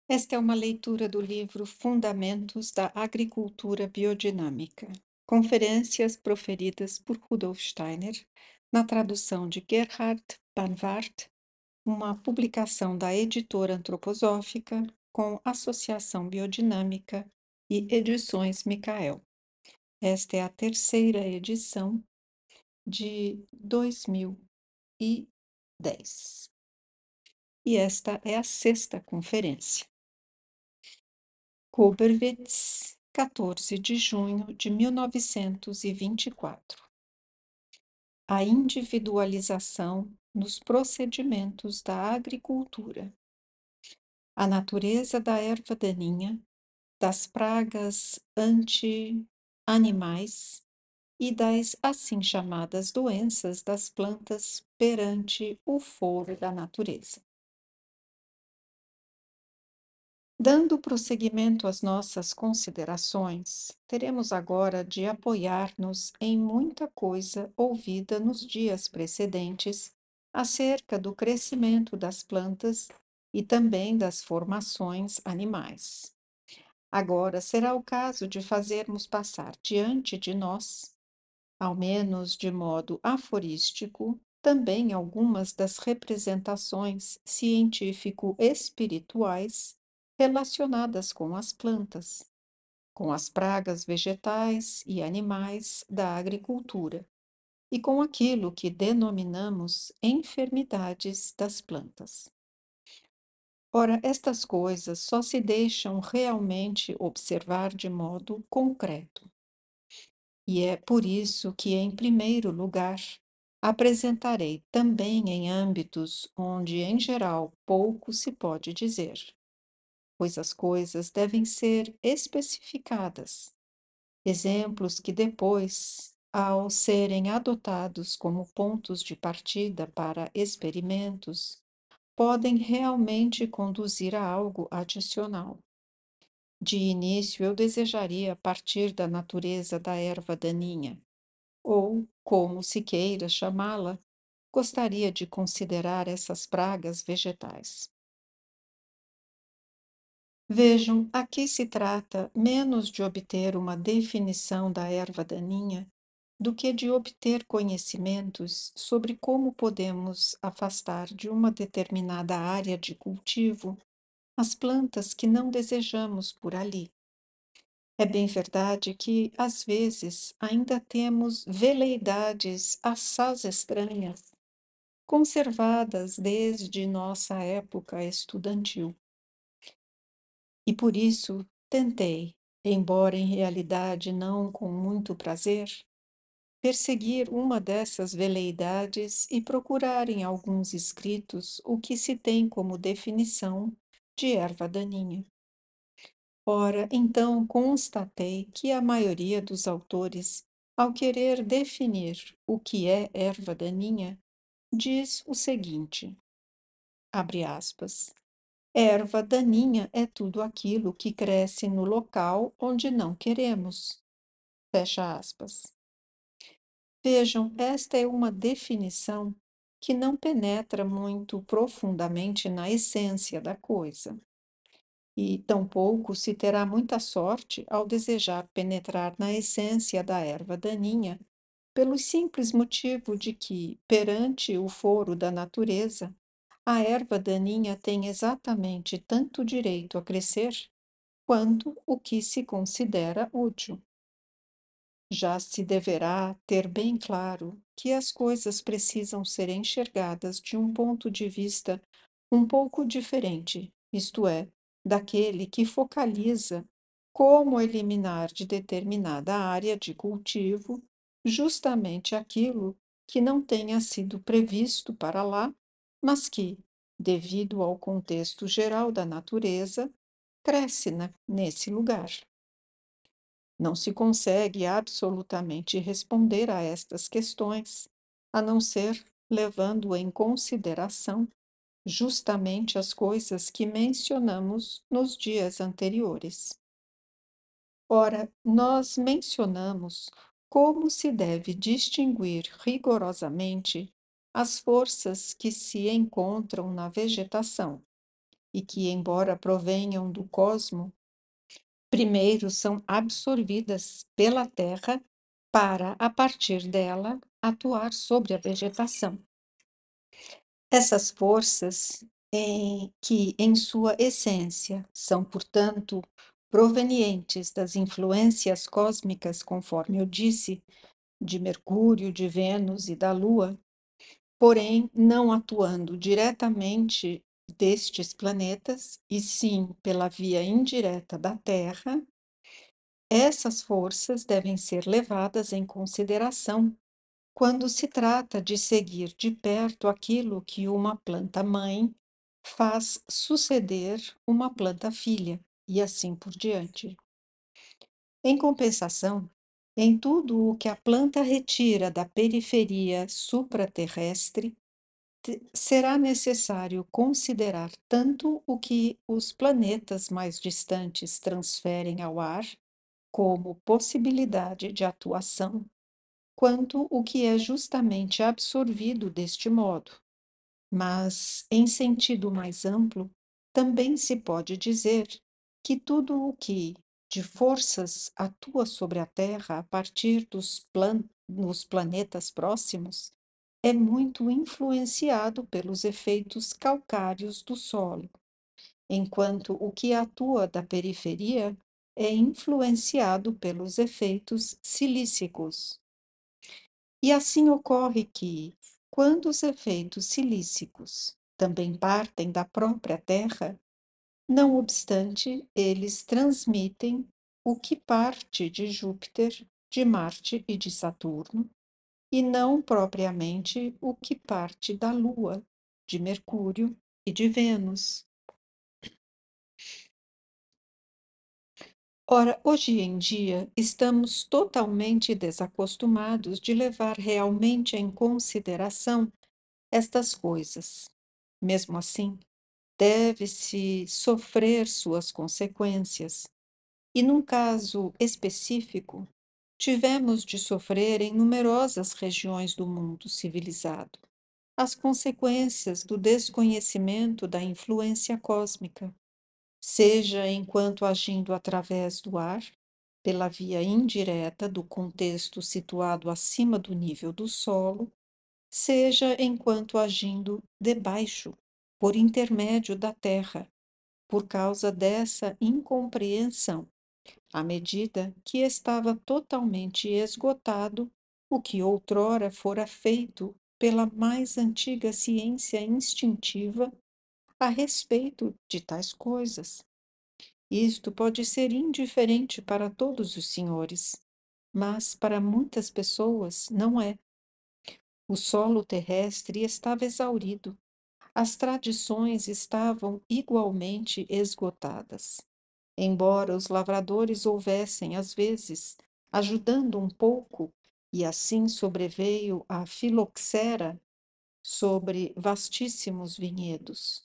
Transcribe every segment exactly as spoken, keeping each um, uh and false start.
Esta é uma leitura do livro Fundamentos da Agricultura Biodinâmica. Conferências proferidas por Rudolf Steiner, na tradução de Gerhard Banvart, uma publicação da editora antroposófica com Associação Biodinâmica e Edições Micael. Esta é a terceira edição de dois mil e dez. E esta é a sexta conferência. Koberwitz, quatorze de junho de mil novecentos e vinte e quatro. A individualização nos procedimentos da agricultura. A natureza da erva daninha, das pragas anti-animais e das assim chamadas doenças das plantas perante o foro da natureza. Dando prosseguimento às nossas considerações, teremos agora de apoiar-nos em muita coisa ouvida nos dias precedentes acerca do crescimento das plantas e também das formações animais. Agora será o caso de fazermos passar diante de nós, ao menos de modo aforístico, também algumas das representações científico-espirituais relacionadas com as plantas, com as pragas vegetais e animais da agricultura e com aquilo que denominamos enfermidades das plantas. Ora, estas coisas só se deixam realmente observar de modo concreto. E é por isso que, em primeiro lugar, apresentarei também em âmbitos onde, em geral, pouco se pode dizer, pois as coisas devem ser especificadas, exemplos que depois, ao serem adotados como pontos de partida para experimentos, podem realmente conduzir a algo adicional. De início, eu desejaria partir da natureza da erva daninha, ou, como se queira chamá-la, gostaria de considerar essas pragas vegetais. Vejam, aqui se trata menos de obter uma definição da erva daninha do que de obter conhecimentos sobre como podemos afastar de uma determinada área de cultivo as plantas que não desejamos por ali. É bem verdade que, às vezes, ainda temos veleidades assaz estranhas, conservadas desde nossa época estudantil. E por isso tentei, embora em realidade não com muito prazer, perseguir uma dessas veleidades e procurar em alguns escritos o que se tem como definição de erva daninha. Ora, então constatei que a maioria dos autores, ao querer definir o que é erva daninha, diz o seguinte, abre aspas, erva daninha é tudo aquilo que cresce no local onde não queremos, fecha aspas. Vejam, esta é uma definição que não penetra muito profundamente na essência da coisa. E tampouco se terá muita sorte ao desejar penetrar na essência da erva daninha, pelo simples motivo de que, perante o foro da natureza, a erva daninha tem exatamente tanto direito a crescer quanto o que se considera útil. Já se deverá ter bem claro que as coisas precisam ser enxergadas de um ponto de vista um pouco diferente, isto é, daquele que focaliza como eliminar de determinada área de cultivo justamente aquilo que não tenha sido previsto para lá, mas que, devido ao contexto geral da natureza, cresce na, nesse lugar. Não se consegue absolutamente responder a estas questões, a não ser levando em consideração justamente as coisas que mencionamos nos dias anteriores. Ora, nós mencionamos como se deve distinguir rigorosamente as forças que se encontram na vegetação, e que, embora provenham do cosmo, primeiro são absorvidas pela Terra para, a partir dela, atuar sobre a vegetação. Essas forças, em, que, em sua essência, são, portanto, provenientes das influências cósmicas, conforme eu disse, de Mercúrio, de Vênus e da Lua, porém não atuando diretamente destes planetas, e sim pela via indireta da Terra, essas forças devem ser levadas em consideração quando se trata de seguir de perto aquilo que uma planta-mãe faz suceder uma planta-filha, e assim por diante. Em compensação, em tudo o que a planta retira da periferia supraterrestre, te- será necessário considerar tanto o que os planetas mais distantes transferem ao ar, como possibilidade de atuação, quanto o que é justamente absorvido deste modo. Mas, em sentido mais amplo, também se pode dizer que tudo o que de forças atua sobre a Terra a partir dos plan nos planetas próximos é muito influenciado pelos efeitos calcários do solo, enquanto o que atua da periferia é influenciado pelos efeitos silícicos. E assim ocorre que, quando os efeitos silícicos também partem da própria Terra, não obstante, eles transmitem o que parte de Júpiter, de Marte e de Saturno, e não propriamente o que parte da Lua, de Mercúrio e de Vênus. Ora, hoje em dia, estamos totalmente desacostumados de levar realmente em consideração estas coisas. Mesmo assim, deve-se sofrer suas consequências, e num caso específico, tivemos de sofrer em numerosas regiões do mundo civilizado as consequências do desconhecimento da influência cósmica, seja enquanto agindo através do ar, pela via indireta do contexto situado acima do nível do solo, seja enquanto agindo debaixo, por intermédio da terra, por causa dessa incompreensão, à medida que estava totalmente esgotado o que outrora fora feito pela mais antiga ciência instintiva a respeito de tais coisas. Isto pode ser indiferente para todos os senhores, mas para muitas pessoas não é. O solo terrestre estava exaurido, as tradições estavam igualmente esgotadas. Embora os lavradores houvessem, às vezes, ajudando um pouco, e assim sobreveio a filoxera sobre vastíssimos vinhedos.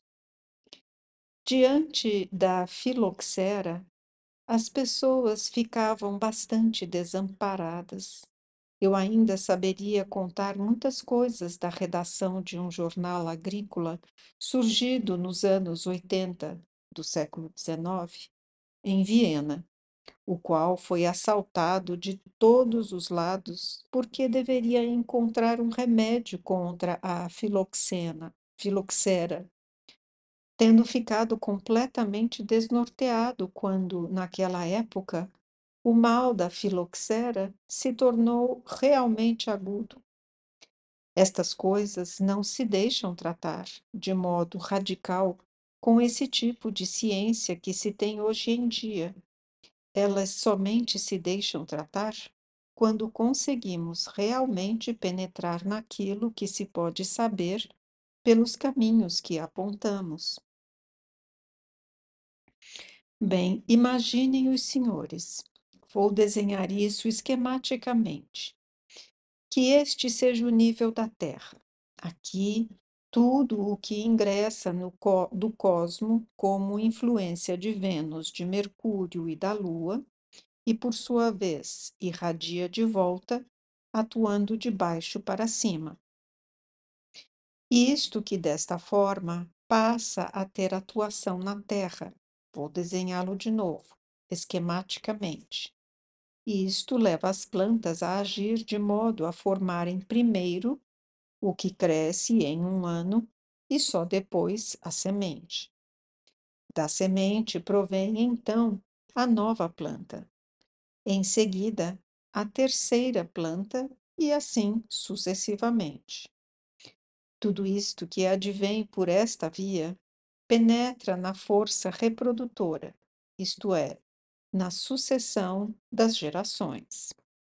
Diante da filoxera, as pessoas ficavam bastante desamparadas. Eu ainda saberia contar muitas coisas da redação de um jornal agrícola surgido nos anos oitenta do século dezenove, em Viena, o qual foi assaltado de todos os lados porque deveria encontrar um remédio contra a filoxena, filoxera, tendo ficado completamente desnorteado quando, naquela época, o mal da filoxera se tornou realmente agudo. Estas coisas não se deixam tratar de modo radical com esse tipo de ciência que se tem hoje em dia. Elas somente se deixam tratar quando conseguimos realmente penetrar naquilo que se pode saber pelos caminhos que apontamos. Bem, imaginem os senhores. Vou desenhar isso esquematicamente. Que este seja o nível da Terra. Aqui, tudo o que ingressa no co do cosmo como influência de Vênus, de Mercúrio e da Lua, e por sua vez irradia de volta, atuando de baixo para cima. Isto que desta forma passa a ter atuação na terra. Vou desenhá-lo de novo, esquematicamente. E isto leva as plantas a agir de modo a formarem primeiro o que cresce em um ano e só depois a semente. Da semente provém então a nova planta, em seguida a terceira planta e assim sucessivamente. Tudo isto que advém por esta via penetra na força reprodutora, isto é, na sucessão das gerações.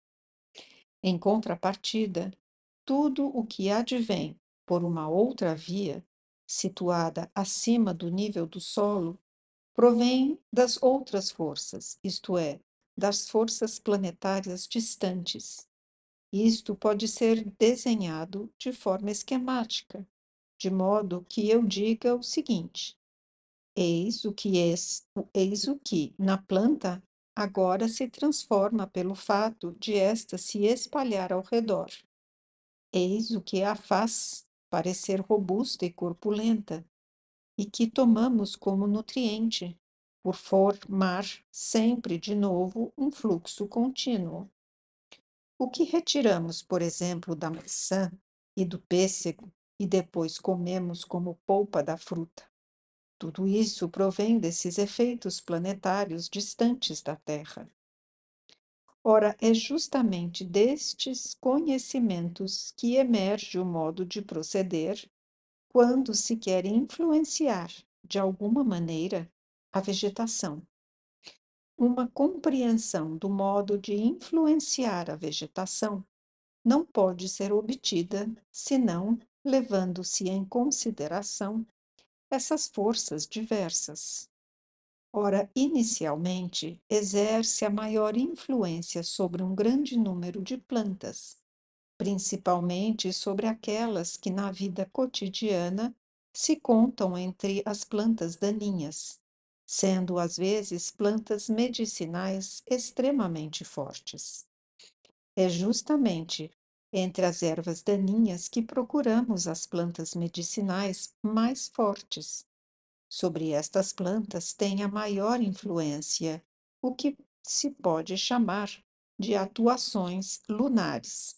Em contrapartida, tudo o que advém por uma outra via, situada acima do nível do solo, provém das outras forças, isto é, das forças planetárias distantes. Isto pode ser desenhado de forma esquemática, de modo que eu diga o seguinte: eis o que es, eis o que na planta agora se transforma pelo fato de esta se espalhar ao redor. Eis o que a faz parecer robusta e corpulenta, e que tomamos como nutriente, por formar sempre de novo um fluxo contínuo. O que retiramos, por exemplo, da maçã e do pêssego e depois comemos como polpa da fruta? Tudo isso provém desses efeitos planetários distantes da Terra. Ora, é justamente destes conhecimentos que emerge o modo de proceder quando se quer influenciar, de alguma maneira, a vegetação. Uma compreensão do modo de influenciar a vegetação não pode ser obtida senão levando-se em consideração essas forças diversas. Ora, inicialmente, exerce a maior influência sobre um grande número de plantas, principalmente sobre aquelas que na vida cotidiana se contam entre as plantas daninhas, sendo às vezes plantas medicinais extremamente fortes. É justamente entre as ervas daninhas que procuramos as plantas medicinais mais fortes. Sobre estas plantas tem a maior influência o que se pode chamar de atuações lunares.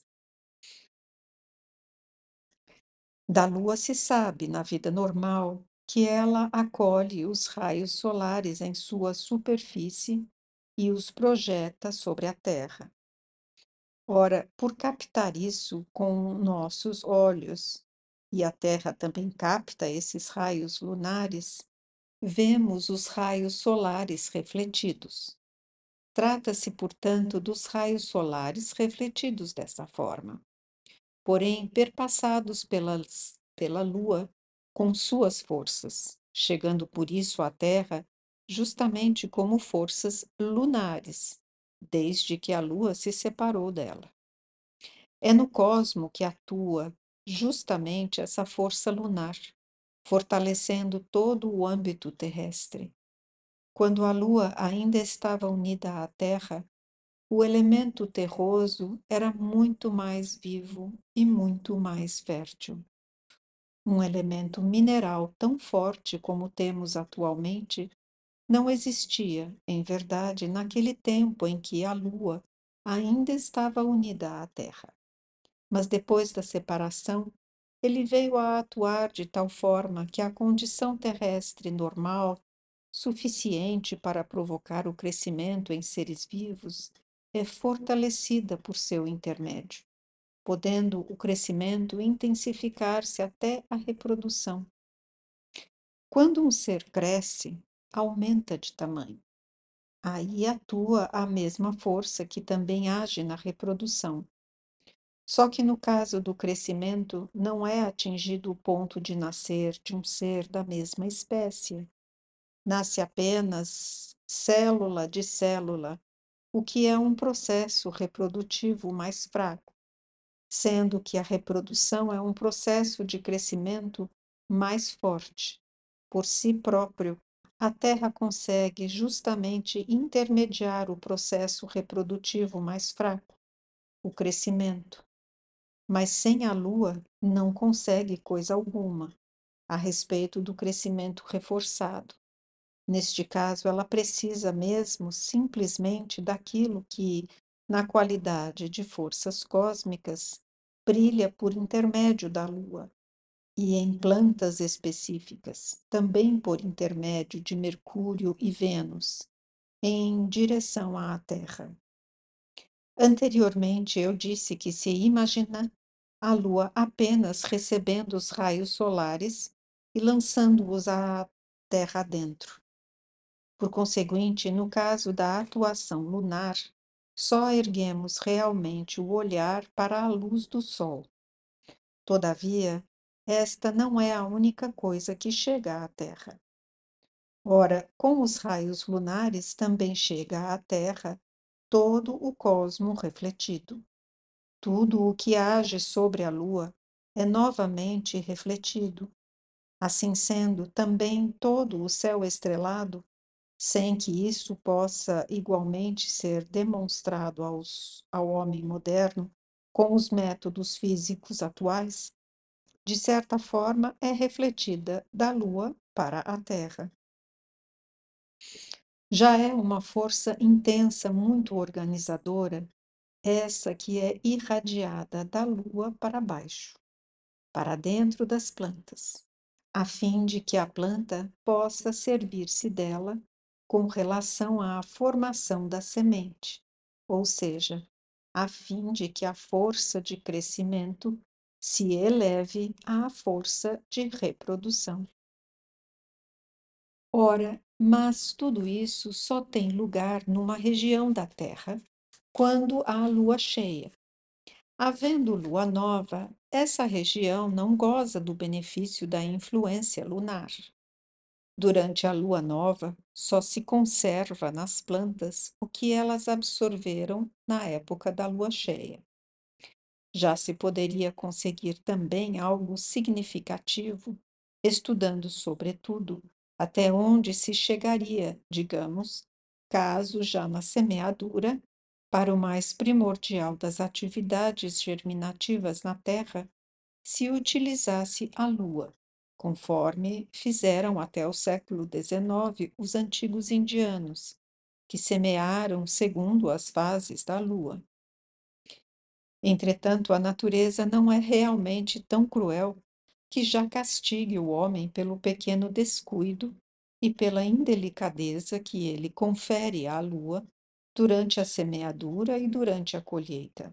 Da Lua se sabe, na vida normal, que ela acolhe os raios solares em sua superfície e os projeta sobre a Terra. Ora, por captar isso com nossos olhos, e a Terra também capta esses raios lunares, vemos os raios solares refletidos. Trata-se, portanto, dos raios solares refletidos dessa forma, porém perpassados pelas, pela Lua com suas forças, chegando por isso à Terra justamente como forças lunares, desde que a Lua se separou dela. É no cosmo que atua justamente essa força lunar, fortalecendo todo o âmbito terrestre. Quando a Lua ainda estava unida à Terra, o elemento terroso era muito mais vivo e muito mais fértil. Um elemento mineral tão forte como temos atualmente não existia, em verdade, naquele tempo em que a Lua ainda estava unida à Terra. Mas depois da separação, ele veio a atuar de tal forma que a condição terrestre normal, suficiente para provocar o crescimento em seres vivos, é fortalecida por seu intermédio, podendo o crescimento intensificar-se até a reprodução. Quando um ser cresce, aumenta de tamanho. Aí atua a mesma força que também age na reprodução. Só que no caso do crescimento, não é atingido o ponto de nascer de um ser da mesma espécie. Nasce apenas célula de célula, o que é um processo reprodutivo mais fraco, sendo que a reprodução é um processo de crescimento mais forte. Por si próprio, a Terra consegue justamente intermediar o processo reprodutivo mais fraco, o crescimento. Mas sem a Lua não consegue coisa alguma. a respeito do crescimento reforçado. Neste caso, ela precisa mesmo simplesmente daquilo que, na qualidade de forças cósmicas, brilha por intermédio da Lua, e em plantas específicas, também por intermédio de Mercúrio e Vênus, em direção à Terra. Anteriormente, eu disse que se imagina a Lua apenas recebendo os raios solares e lançando-os à Terra adentro. Por conseguinte, no caso da atuação lunar, só erguemos realmente o olhar para a luz do Sol. Todavia, esta não é a única coisa que chega à Terra. Ora, com os raios lunares também chega à Terra todo o cosmo refletido. Tudo o que age sobre a Lua é novamente refletido. Assim sendo, também todo o céu estrelado, sem que isso possa igualmente ser demonstrado aos, ao homem moderno com os métodos físicos atuais, de certa forma é refletida da Lua para a Terra. Já é uma força intensa, muito organizadora, essa que é irradiada da Lua para baixo, para dentro das plantas, a fim de que a planta possa servir-se dela com relação à formação da semente, ou seja, a fim de que a força de crescimento se eleve à força de reprodução. Ora, mas tudo isso só tem lugar numa região da Terra quando há lua cheia. Havendo lua nova, essa região não goza do benefício da influência lunar. Durante a lua nova, só se conserva nas plantas o que elas absorveram na época da lua cheia. Já se poderia conseguir também algo significativo, estudando, sobretudo, até onde se chegaria, digamos, caso já na semeadura, para o mais primordial das atividades germinativas na terra, se utilizasse a lua, conforme fizeram até o século dezenove os antigos indianos, que semearam segundo as fases da lua. Entretanto, a natureza não é realmente tão cruel que já castigue o homem pelo pequeno descuido e pela indelicadeza que ele confere à lua durante a semeadura e durante a colheita.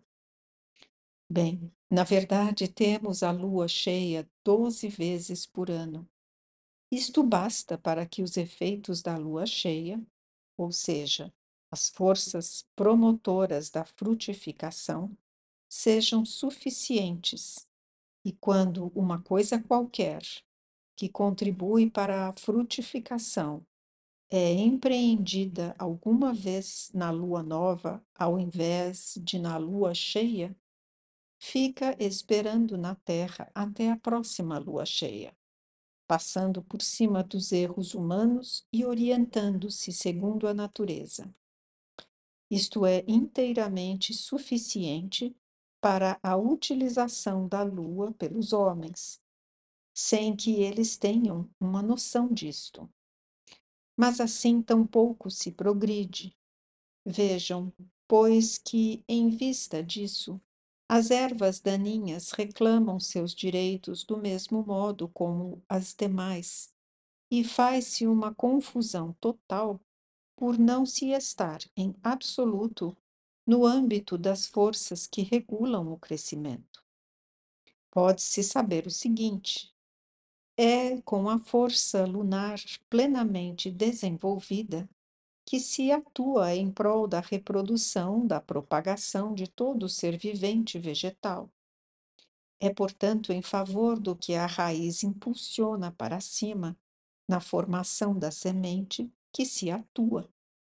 Bem, na verdade, temos a lua cheia doze vezes por ano. Isto basta para que os efeitos da lua cheia, ou seja, as forças promotoras da frutificação, sejam suficientes. E quando uma coisa qualquer que contribui para a frutificação é empreendida alguma vez na lua nova, ao invés de na lua cheia, fica esperando na terra até a próxima lua cheia, passando por cima dos erros humanos e orientando-se segundo a natureza. Isto é inteiramente suficiente para a utilização da lua pelos homens, sem que eles tenham uma noção disto. Mas assim tampouco se progride. Vejam, pois que, em vista disso, as ervas daninhas reclamam seus direitos do mesmo modo como as demais, e faz-se uma confusão total por não se estar em absoluto no âmbito das forças que regulam o crescimento. Pode-se saber o seguinte: é com a força lunar plenamente desenvolvida que se atua em prol da reprodução, da propagação de todo ser vivente vegetal. É, portanto, em favor do que a raiz impulsiona para cima, na formação da semente, que se atua.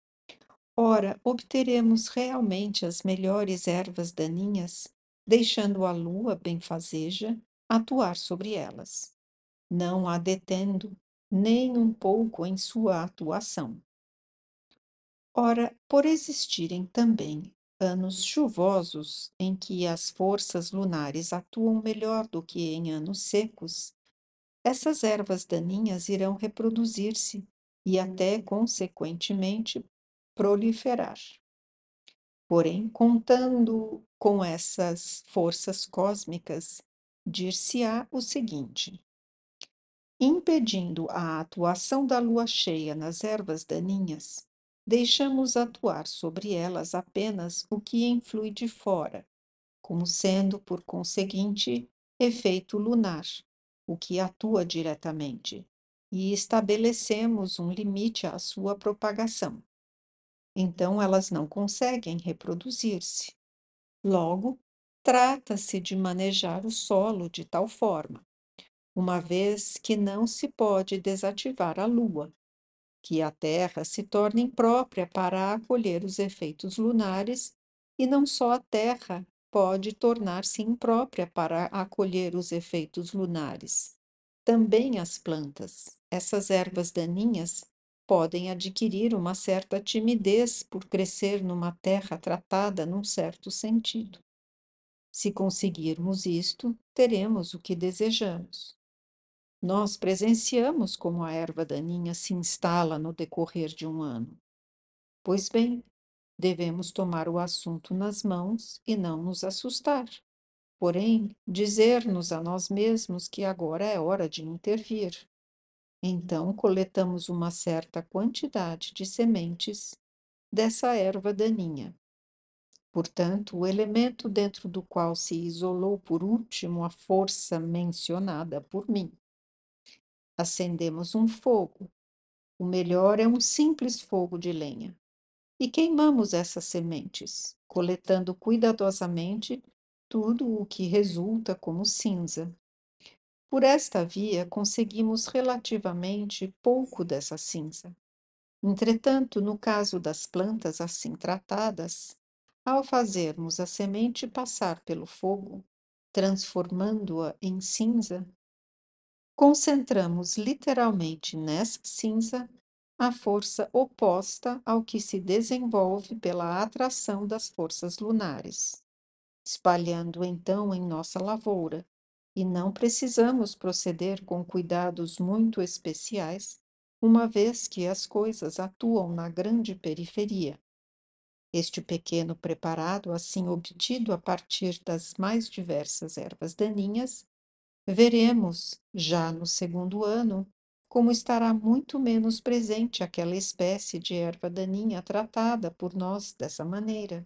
Ora, obteremos realmente as melhores ervas daninhas, deixando a lua benfazeja atuar sobre elas, não a detendo nem um pouco em sua atuação. Ora, por existirem também anos chuvosos em que as forças lunares atuam melhor do que em anos secos, essas ervas daninhas irão reproduzir-se e até, consequentemente, proliferar. Porém, contando com essas forças cósmicas, dir-se-á o seguinte: impedindo a atuação da lua cheia nas ervas daninhas, deixamos atuar sobre elas apenas o que influi de fora, como sendo, por conseguinte, efeito lunar, o que atua diretamente, e estabelecemos um limite à sua propagação. Então, elas não conseguem reproduzir-se. Logo, trata-se de manejar o solo de tal forma, uma vez que não se pode desativar a lua, que a Terra se torne imprópria para acolher os efeitos lunares, e não só a Terra pode tornar-se imprópria para acolher os efeitos lunares. Também as plantas, essas ervas daninhas, podem adquirir uma certa timidez por crescer numa terra tratada num certo sentido. Se conseguirmos isto, teremos o que desejamos. Nós presenciamos como a erva daninha se instala no decorrer de um ano. Pois bem, devemos tomar o assunto nas mãos e não nos assustar. Porém, dizer-nos a nós mesmos que agora é hora de intervir. Então, coletamos uma certa quantidade de sementes dessa erva daninha. Portanto, o elemento dentro do qual se isolou por último a força mencionada por mim. Acendemos um fogo. O melhor é um simples fogo de lenha. E queimamos essas sementes, coletando cuidadosamente tudo o que resulta como cinza. Por esta via, conseguimos relativamente pouco dessa cinza. Entretanto, no caso das plantas assim tratadas, ao fazermos a semente passar pelo fogo, transformando-a em cinza, concentramos literalmente nessa cinza a força oposta ao que se desenvolve pela atração das forças lunares, espalhando então em nossa lavoura, e não precisamos proceder com cuidados muito especiais, uma vez que as coisas atuam na grande periferia. Este pequeno preparado, assim obtido a partir das mais diversas ervas daninhas, veremos, já no segundo ano, como estará muito menos presente aquela espécie de erva daninha tratada por nós dessa maneira.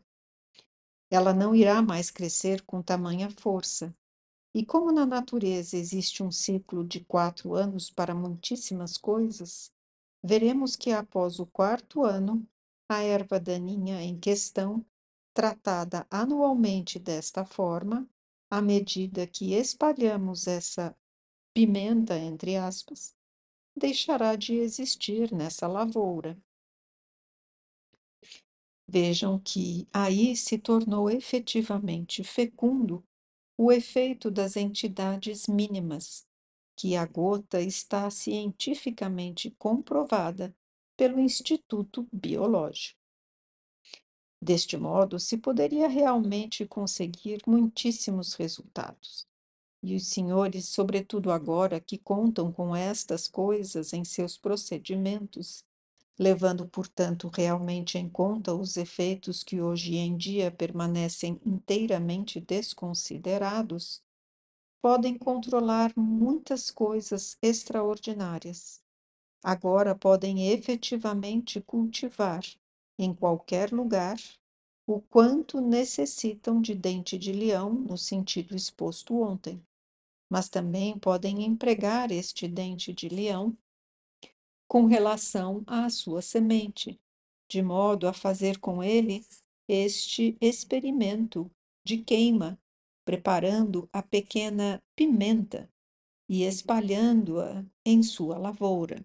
Ela não irá mais crescer com tamanha força. E como na natureza existe um ciclo de quatro anos para muitíssimas coisas, veremos que após o quarto ano, a erva daninha em questão, tratada anualmente desta forma, à medida que espalhamos essa pimenta, entre aspas, deixará de existir nessa lavoura. Vejam que aí se tornou efetivamente fecundo o efeito das entidades mínimas, que a gota está cientificamente comprovada pelo Instituto Biológico. Deste modo, se poderia realmente conseguir muitíssimos resultados. E os senhores, sobretudo agora que contam com estas coisas em seus procedimentos, levando, portanto, realmente em conta os efeitos que hoje em dia permanecem inteiramente desconsiderados, podem controlar muitas coisas extraordinárias. Agora podem efetivamente cultivar, em qualquer lugar, o quanto necessitam de dente de leão, no sentido exposto ontem, mas também podem empregar este dente de leão com relação à sua semente, de modo a fazer com ele este experimento de queima, preparando a pequena pimenta e espalhando-a em sua lavoura.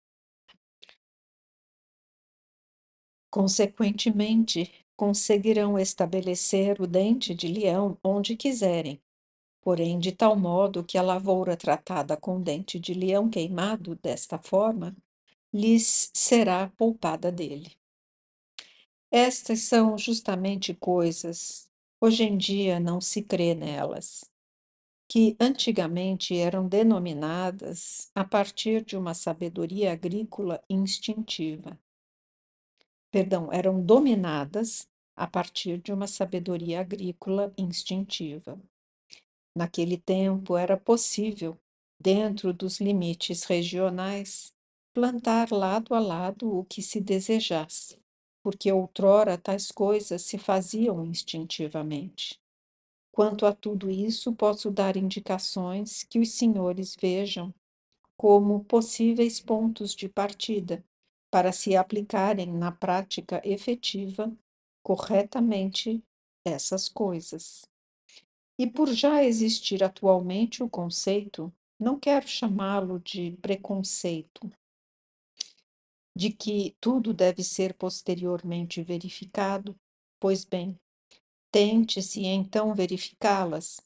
Consequentemente, conseguirão estabelecer o dente de leão onde quiserem, porém de tal modo que a lavoura tratada com dente de leão queimado desta forma lhes será poupada dele. Estas são justamente coisas, hoje em dia não se crê nelas. que antigamente eram denominadas a partir de uma sabedoria agrícola instintiva. Perdão, eram dominadas a partir de uma sabedoria agrícola instintiva. Naquele tempo era possível, dentro dos limites regionais, plantar lado a lado o que se desejasse, porque outrora tais coisas se faziam instintivamente. Quanto a tudo isso, posso dar indicações que os senhores vejam como possíveis pontos de partida para se aplicarem na prática efetiva corretamente essas coisas. E por já existir atualmente o conceito, não quero chamá-lo de preconceito, de que tudo deve ser posteriormente verificado, pois bem, tente-se então verificá-las,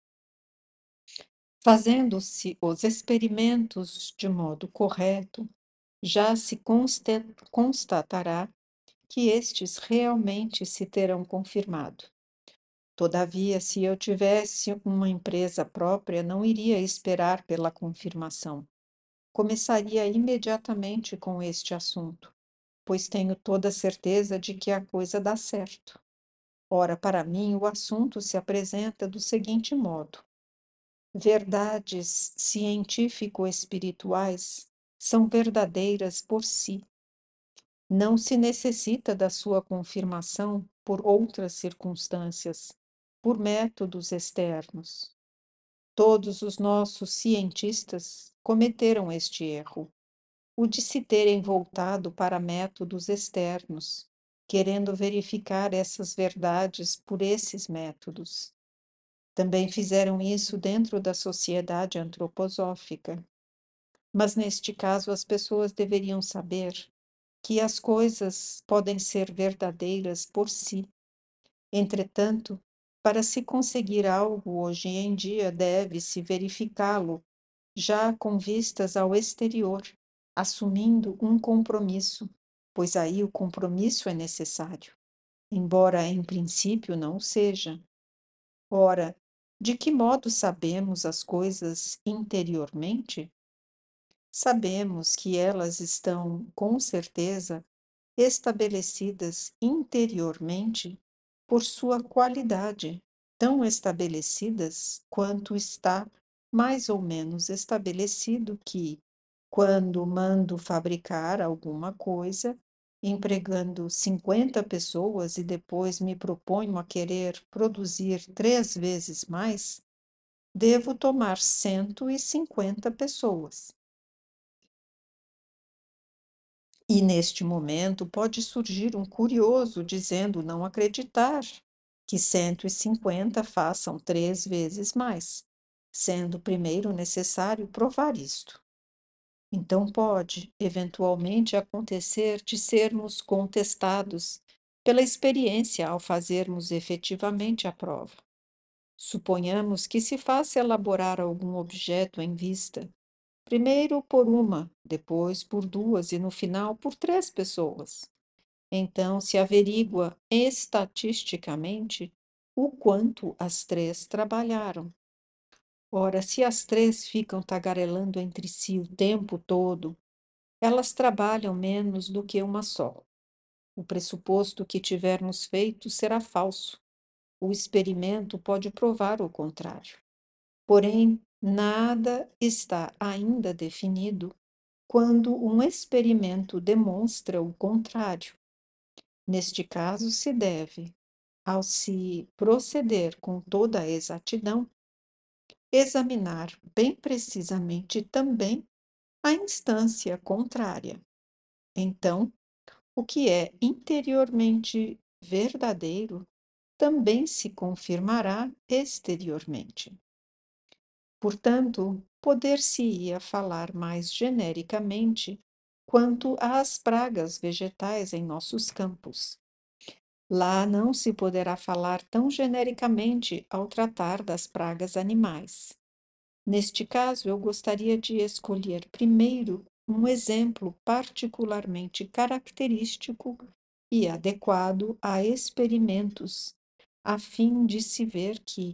fazendo-se os experimentos de modo correto, já se consta- constatará que estes realmente se terão confirmado. Todavia, se eu tivesse uma empresa própria, não iria esperar pela confirmação. Começaria imediatamente com este assunto, pois tenho toda a certeza de que a coisa dá certo. Ora, para mim, o assunto se apresenta do seguinte modo: verdades científico-espirituais são verdadeiras por si. Não se necessita da sua confirmação por outras circunstâncias, por métodos externos. Todos os nossos cientistas cometeram este erro, o de se terem voltado para métodos externos, querendo verificar essas verdades por esses métodos. Também fizeram isso dentro da sociedade antroposófica. Mas neste caso, as pessoas deveriam saber que as coisas podem ser verdadeiras por si. Entretanto, para se conseguir algo hoje em dia, deve-se verificá-lo já com vistas ao exterior, assumindo um compromisso, pois aí o compromisso é necessário, embora em princípio não o seja. Ora, de que modo sabemos as coisas interiormente? Sabemos que elas estão, com certeza, estabelecidas interiormente por sua qualidade, tão estabelecidas quanto está mais ou menos estabelecido que, quando mando fabricar alguma coisa, empregando cinquenta pessoas e depois me proponho a querer produzir três vezes mais, devo tomar cento e cinquenta pessoas. E neste momento pode surgir um curioso dizendo não acreditar que cento e cinquenta façam três vezes mais, sendo primeiro necessário provar isto. Então pode, eventualmente, acontecer de sermos contestados pela experiência ao fazermos efetivamente a prova. Suponhamos que se faça elaborar algum objeto em vista, primeiro por uma, depois por duas e no final por três pessoas. Então se averigua estatisticamente o quanto as três trabalharam. Ora, se as três ficam tagarelando entre si o tempo todo, elas trabalham menos do que uma só. O pressuposto que tivermos feito será falso. O experimento pode provar o contrário. Porém, nada está ainda definido quando um experimento demonstra o contrário. Neste caso, se deve, ao se proceder com toda a exatidão, examinar bem precisamente também a instância contrária. Então, o que é interiormente verdadeiro também se confirmará exteriormente. Portanto, poder-se-ia falar mais genericamente quanto às pragas vegetais em nossos campos. Lá não se poderá falar tão genericamente ao tratar das pragas animais. Neste caso, eu gostaria de escolher primeiro um exemplo particularmente característico e adequado a experimentos, a fim de se ver que,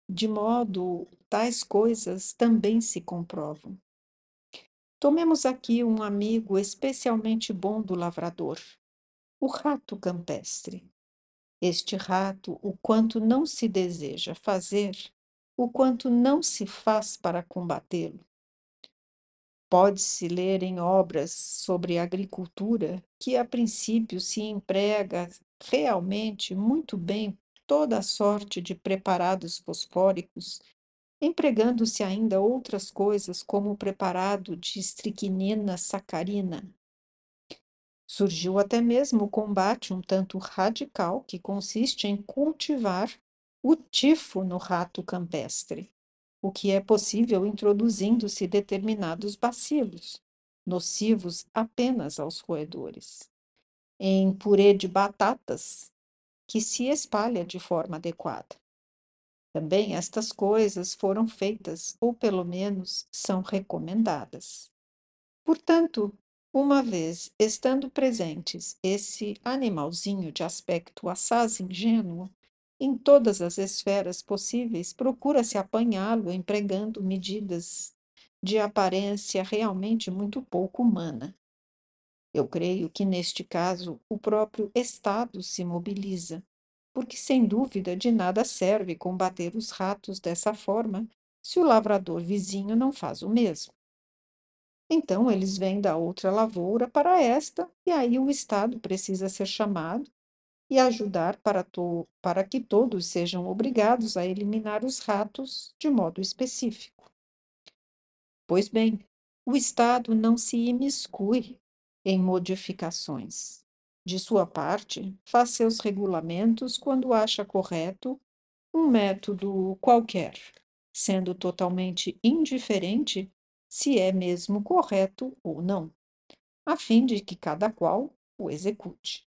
De modo, tais coisas também se comprovam. Tomemos aqui um amigo especialmente bom do lavrador, o rato campestre. Este rato, o quanto não se deseja fazer, o quanto não se faz para combatê-lo. Pode-se ler em obras sobre agricultura que, a princípio, se emprega realmente muito bem toda a sorte de preparados fosfóricos, empregando-se ainda outras coisas como o preparado de estricnina sacarina. Surgiu até mesmo o combate um tanto radical que consiste em cultivar o tifo no rato campestre, o que é possível introduzindo-se determinados bacilos, nocivos apenas aos roedores, em purê de batatas, que se espalha de forma adequada. Também estas coisas foram feitas, ou pelo menos são recomendadas. Portanto, uma vez estando presentes esse animalzinho de aspecto assaz ingênuo, em todas as esferas possíveis, procura-se apanhá-lo empregando medidas de aparência realmente muito pouco humana. Eu creio que, neste caso, o próprio Estado se mobiliza, porque, sem dúvida, de nada serve combater os ratos dessa forma se o lavrador vizinho não faz o mesmo. Então, eles vêm da outra lavoura para esta, e aí o Estado precisa ser chamado e ajudar para, to para que todos sejam obrigados a eliminar os ratos de modo específico. Pois bem, o Estado não se imiscui em modificações. De sua parte, faz seus regulamentos quando acha correto um método qualquer, sendo totalmente indiferente se é mesmo correto ou não, a fim de que cada qual o execute.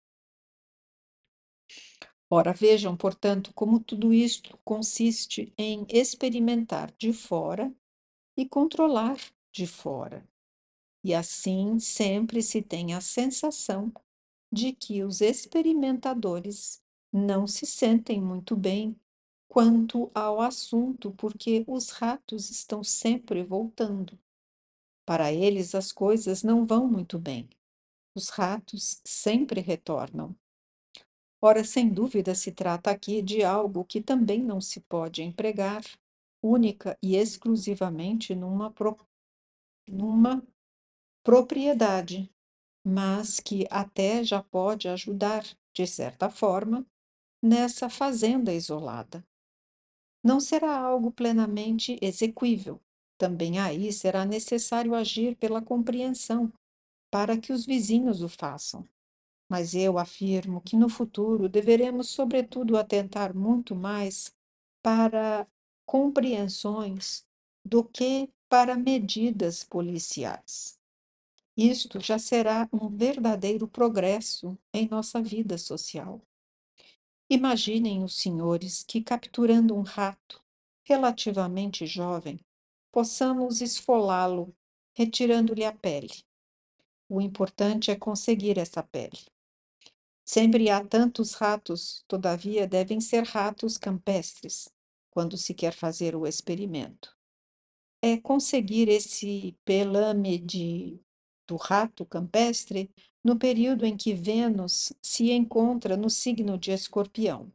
Ora, vejam, portanto, como tudo isto consiste em experimentar de fora e controlar de fora. E assim sempre se tem a sensação de que os experimentadores não se sentem muito bem quanto ao assunto, porque os ratos estão sempre voltando. Para eles, as coisas não vão muito bem. Os ratos sempre retornam. Ora, sem dúvida, se trata aqui de algo que também não se pode empregar única e exclusivamente numa, pro... numa propriedade, mas que até já pode ajudar, de certa forma, nessa fazenda isolada. Não será algo plenamente exequível. Também aí será necessário agir pela compreensão, para que os vizinhos o façam. Mas eu afirmo que no futuro deveremos, sobretudo, atentar muito mais para compreensões do que para medidas policiais. Isto já será um verdadeiro progresso em nossa vida social. Imaginem os senhores que, capturando um rato relativamente jovem, possamos esfolá-lo, retirando-lhe a pele. O importante é conseguir essa pele. Sempre há tantos ratos, todavia devem ser ratos campestres, quando se quer fazer o experimento. É conseguir esse pelame de, do rato campestre no período em que Vênus se encontra no signo de Escorpião.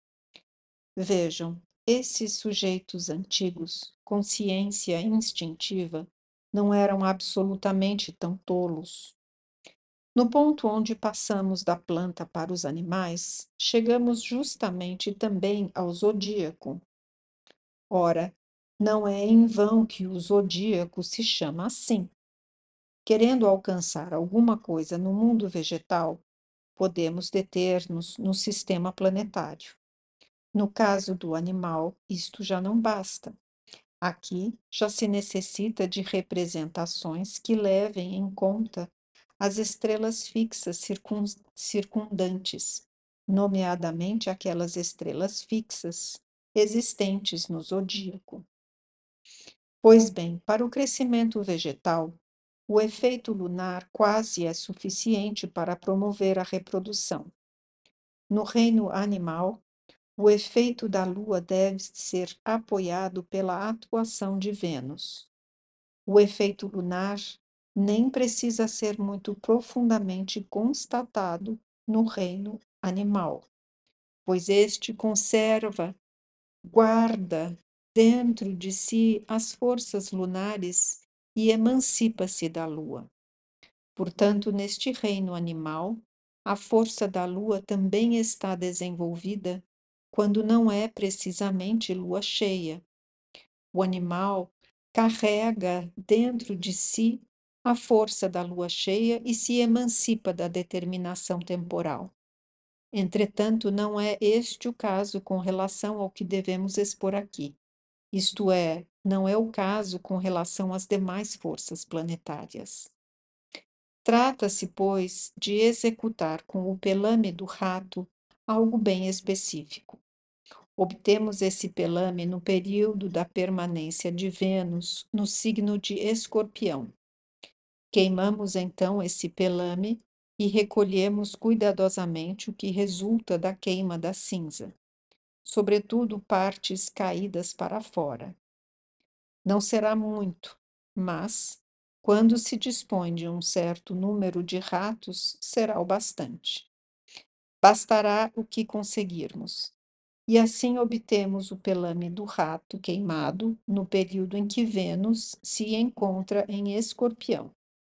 Vejam, esses sujeitos antigos, com ciência instintiva, não eram absolutamente tão tolos. No ponto onde passamos da planta para os animais, chegamos justamente também ao zodíaco. Ora, não é em vão que o zodíaco se chama assim. Querendo alcançar alguma coisa no mundo vegetal, podemos deter-nos no sistema planetário. No caso do animal, isto já não basta. Aqui já se necessita de representações que levem em conta as estrelas fixas circun circundantes, nomeadamente aquelas estrelas fixas existentes no zodíaco. Pois bem, para o crescimento vegetal, o efeito lunar quase é suficiente para promover a reprodução. No reino animal, O efeito da Lua deve ser apoiado pela atuação de Vênus. O efeito lunar nem precisa ser muito profundamente constatado no reino animal, pois este conserva, guarda dentro de si as forças lunares e emancipa-se da Lua. Portanto, neste reino animal, a força da Lua também está desenvolvida quando não é precisamente lua cheia. O animal carrega dentro de si a força da lua cheia e se emancipa da determinação temporal. Entretanto, não é este o caso com relação ao que devemos expor aqui. Isto é, não é o caso com relação às demais forças planetárias. Trata-se, pois, de executar com o pelame do rato algo bem específico. Obtemos esse pelame no período da permanência de Vênus no signo de Escorpião. Queimamos então esse pelame e recolhemos cuidadosamente o que resulta da queima da cinza, sobretudo partes caídas para fora. Não será muito, mas, quando se dispõe de um certo número de ratos, será o bastante. Bastará o que conseguirmos. E assim obtemos o pelame do rato queimado no período em que Vênus se encontra em Escorpião.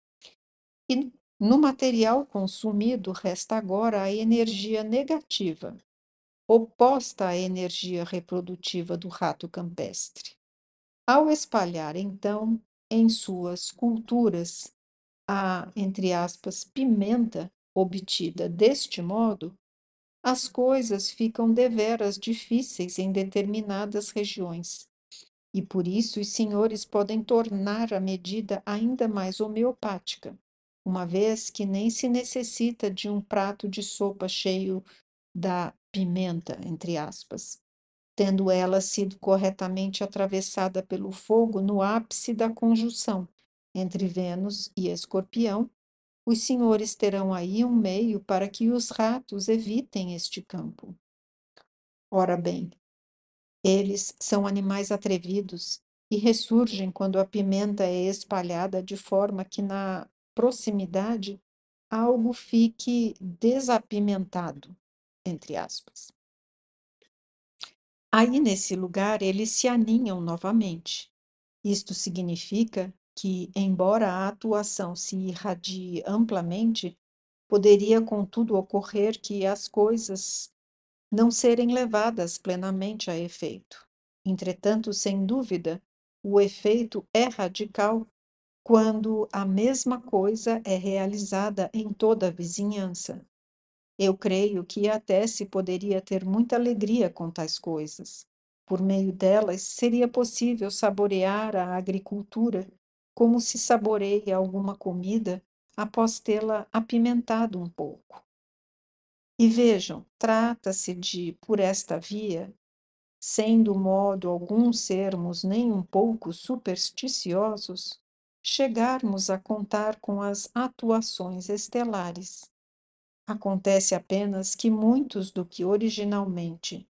E no material consumido resta agora a energia negativa, oposta à energia reprodutiva do rato campestre. Ao espalhar, então, em suas culturas a, entre aspas, pimenta obtida deste modo, as coisas ficam deveras difíceis em determinadas regiões. E por isso os senhores podem tornar a medida ainda mais homeopática, uma vez que nem se necessita de um prato de sopa cheio da pimenta, entre aspas, tendo ela sido corretamente atravessada pelo fogo no ápice da conjunção entre Vênus e Escorpião. Os senhores terão aí um meio para que os ratos evitem este campo. Ora bem, eles são animais atrevidos e ressurgem quando a pimenta é espalhada de forma que na proximidade algo fique desapimentado, entre aspas. Aí, nesse lugar, eles se aninham novamente. Isto significa que, embora a atuação se irradie amplamente, poderia, contudo, ocorrer que as coisas não serem levadas plenamente a efeito. Entretanto, sem dúvida, o efeito é radical quando a mesma coisa é realizada em toda a vizinhança. Eu creio que até se poderia ter muita alegria com tais coisas. Por meio delas, seria possível saborear a agricultura como se saboreia alguma comida após tê-la apimentado um pouco. E vejam, trata-se de, por esta via, sendo modo algum sermos nem um pouco supersticiosos, chegarmos a contar com as atuações estelares. Acontece apenas que muitos do que originalmente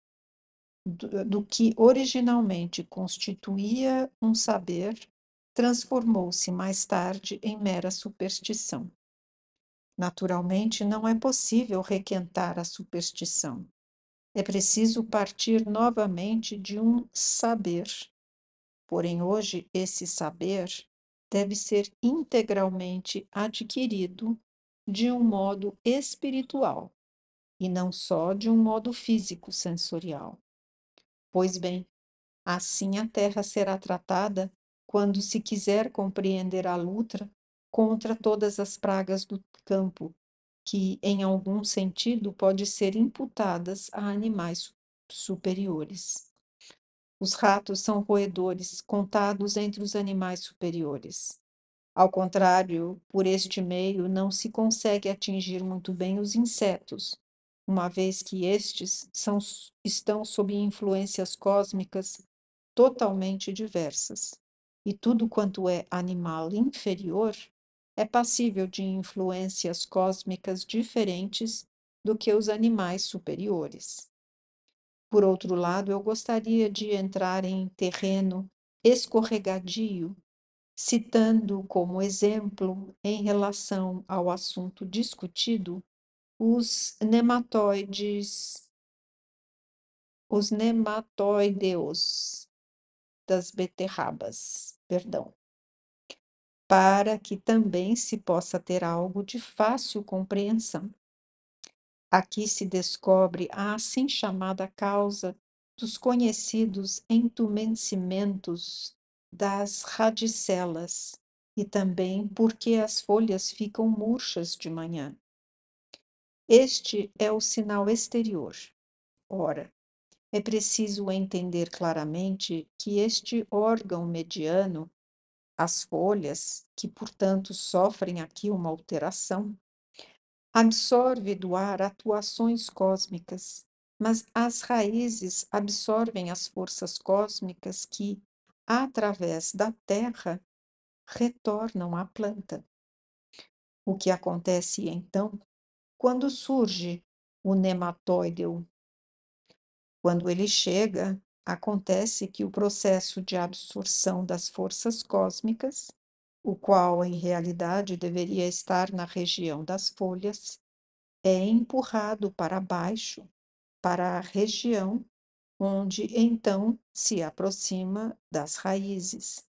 do, do que originalmente constituía um saber transformou-se mais tarde em mera superstição. Naturalmente, não é possível requentar a superstição. É preciso partir novamente de um saber. Porém, hoje, esse saber deve ser integralmente adquirido de um modo espiritual e não só de um modo físico sensorial. Pois bem, assim a terra será tratada quando se quiser compreender a luta contra todas as pragas do campo, que, em algum sentido, pode ser imputadas a animais superiores. Os ratos são roedores contados entre os animais superiores. Ao contrário, por este meio não se consegue atingir muito bem os insetos, uma vez que estes são, estão sob influências cósmicas totalmente diversas, e tudo quanto é animal inferior é passível de influências cósmicas diferentes do que os animais superiores. Por outro lado, eu gostaria de entrar em terreno escorregadio, citando como exemplo, em relação ao assunto discutido, os nematóides, os nematóideos das beterrabas, perdão, para que também se possa ter algo de fácil compreensão. Aqui se descobre a assim chamada causa dos conhecidos entumecimentos das radicelas e também porque as folhas ficam murchas de manhã. Este é o sinal exterior. Ora, é preciso entender claramente que este órgão mediano, as folhas, que portanto sofrem aqui uma alteração, absorve do ar atuações cósmicas, mas as raízes absorvem as forças cósmicas que, através da terra, retornam à planta. O que acontece então quando surge o nematóideo? Quando ele chega, acontece que o processo de absorção das forças cósmicas, o qual em realidade deveria estar na região das folhas, é empurrado para baixo, para a região onde então se aproxima das raízes.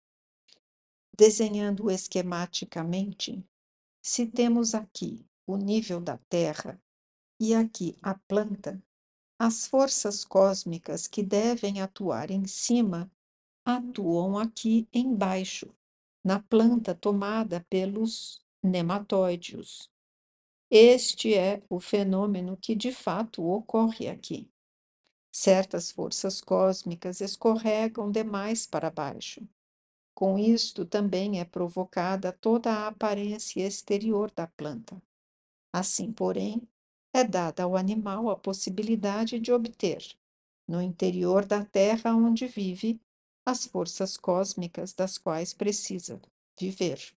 Desenhando esquematicamente, se temos aqui o nível da Terra e aqui a planta, as forças cósmicas que devem atuar em cima atuam aqui embaixo, na planta tomada pelos nematóides. Este é o fenômeno que de fato ocorre aqui. Certas forças cósmicas escorregam demais para baixo. Com isto também é provocada toda a aparência exterior da planta. Assim, porém, é dada ao animal a possibilidade de obter, no interior da terra onde vive, as forças cósmicas das quais precisa viver.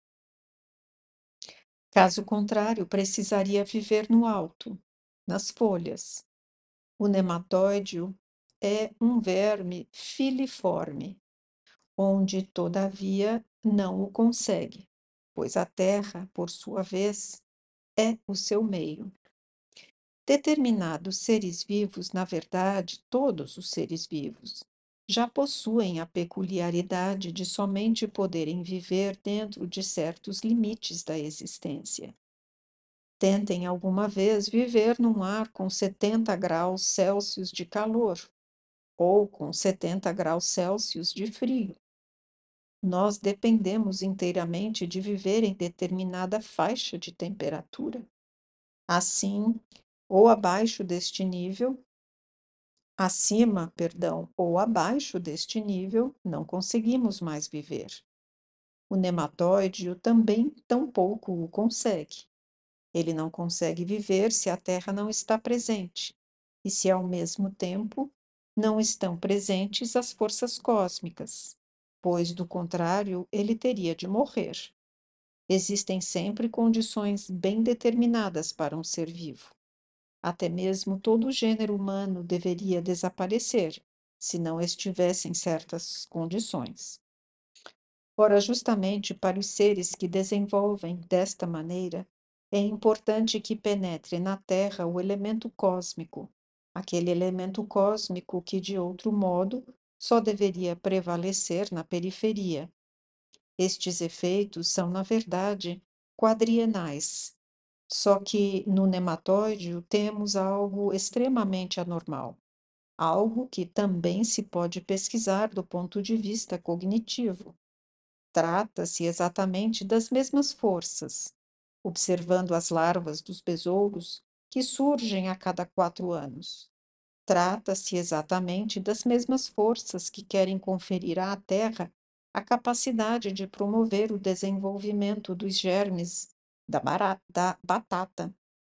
Caso contrário, precisaria viver no alto, nas folhas. O nematóide é um verme filiforme, onde, todavia, não o consegue, pois a terra, por sua vez, é o seu meio. Determinados seres vivos, na verdade, todos os seres vivos, já possuem a peculiaridade de somente poderem viver dentro de certos limites da existência. Tentem alguma vez viver num ar com setenta graus Celsius de calor ou com setenta graus Celsius de frio. Nós dependemos inteiramente de viver em determinada faixa de temperatura. Assim, ou abaixo deste nível, acima, perdão, ou abaixo deste nível, não conseguimos mais viver. O nematóide também tampouco o consegue. Ele não consegue viver se a terra não está presente, e se ao mesmo tempo não estão presentes as forças cósmicas, pois, do contrário, ele teria de morrer. Existem sempre condições bem determinadas para um ser vivo. Até mesmo todo o gênero humano deveria desaparecer, se não estivessem certas condições. Ora, justamente para os seres que desenvolvem desta maneira, é importante que penetre na Terra o elemento cósmico, aquele elemento cósmico que, de outro modo, só deveria prevalecer na periferia. Estes efeitos são, na verdade, quadrienais, só que no nematóide temos algo extremamente anormal, algo que também se pode pesquisar do ponto de vista cognitivo. Trata-se exatamente das mesmas forças, observando as larvas dos besouros que surgem a cada quatro anos. Trata-se exatamente das mesmas forças que querem conferir à Terra a capacidade de promover o desenvolvimento dos germes da, bara- da batata.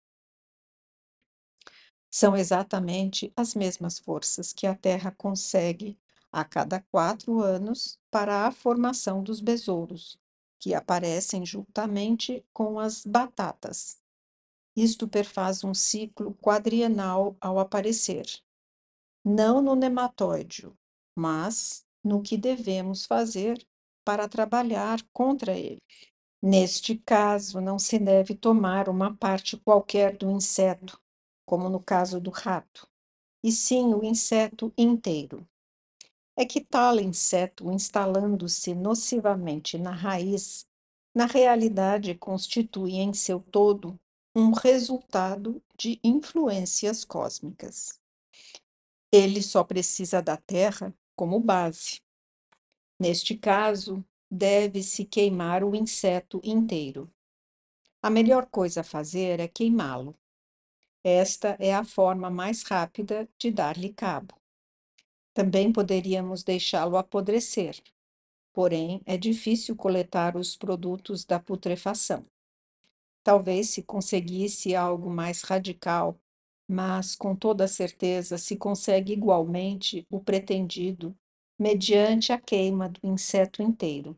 São exatamente as mesmas forças que a Terra consegue a cada quatro anos para a formação dos besouros, que aparecem juntamente com as batatas. Isto perfaz um ciclo quadrienal ao aparecer. não no nematóide, mas no que devemos fazer para trabalhar contra ele. Neste caso, não se deve tomar uma parte qualquer do inseto, como no caso do rato, e sim o inseto inteiro. É que tal inseto, instalando-se nocivamente na raiz, na realidade constitui em seu todo um resultado de influências cósmicas. Ele só precisa da Terra como base. Neste caso, deve-se queimar o inseto inteiro. A melhor coisa a fazer é queimá-lo. Esta é a forma mais rápida de dar-lhe cabo. Também poderíamos deixá-lo apodrecer, porém é difícil coletar os produtos da putrefação. Talvez se conseguisse algo mais radical, mas com toda certeza se consegue igualmente o pretendido mediante a queima do inseto inteiro.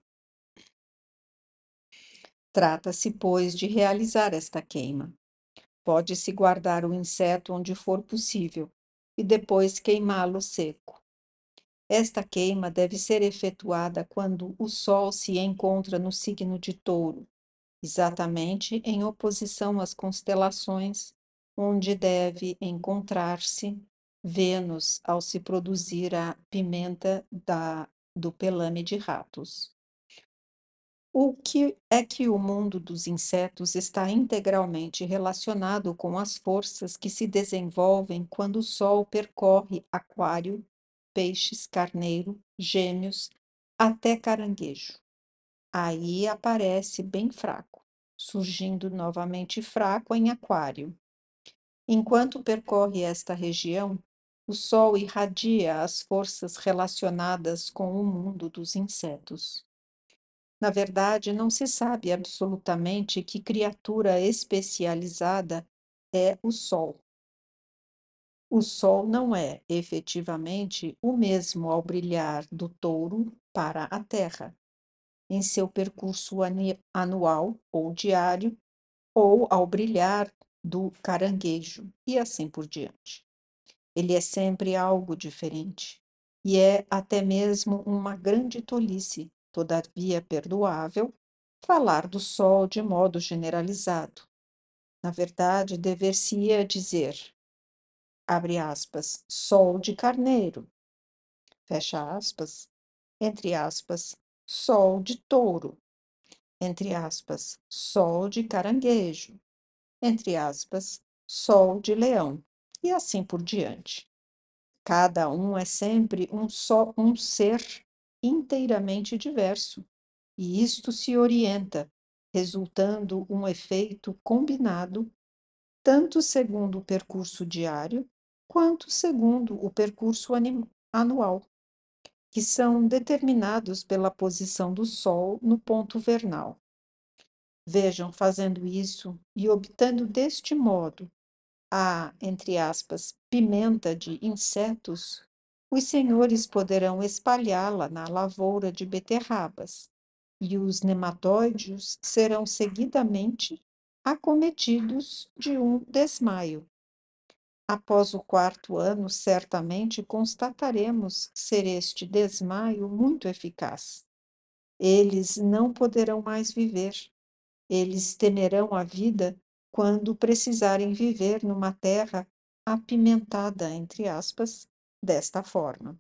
Trata-se, pois, de realizar esta queima. Pode-se guardar o inseto onde for possível e depois queimá-lo seco. Esta queima deve ser efetuada quando o Sol se encontra no signo de Touro, exatamente em oposição às constelações, onde deve encontrar-se Vênus ao se produzir a pimenta da, do pelame de ratos. O que é que o mundo dos insetos está integralmente relacionado com as forças que se desenvolvem quando o Sol percorre Aquário, Peixes, Carneiro, Gêmeos, até Caranguejo. Aí aparece bem fraco, surgindo novamente fraco em Aquário. Enquanto percorre esta região, o Sol irradia as forças relacionadas com o mundo dos insetos. Na verdade, não se sabe absolutamente que criatura especializada é o Sol. O Sol não é, efetivamente, o mesmo ao brilhar do Touro para a Terra, em seu percurso anual ou diário, ou ao brilhar do Caranguejo, e assim por diante. Ele é sempre algo diferente, e é até mesmo uma grande tolice, todavia perdoável, falar do Sol de modo generalizado. Na verdade, dever-se-ia dizer, abre aspas, Sol de Carneiro, fecha aspas, entre aspas, Sol de Touro, entre aspas, Sol de Caranguejo, entre aspas, Sol de Leão, e assim por diante. Cada um é sempre um só um ser inteiramente diverso, e isto se orienta, resultando um efeito combinado, tanto segundo o percurso diário, quanto segundo o percurso anual, que são determinados pela posição do Sol no ponto vernal. Vejam, fazendo isso e obtendo deste modo a, entre aspas, pimenta de insetos, os senhores poderão espalhá-la na lavoura de beterrabas, e os nematóides serão seguidamente acometidos de um desmaio. Após o quarto ano, certamente constataremos ser este desmaio muito eficaz. Eles não poderão mais viver. Eles temerão a vida quando precisarem viver numa terra apimentada, entre aspas, desta forma.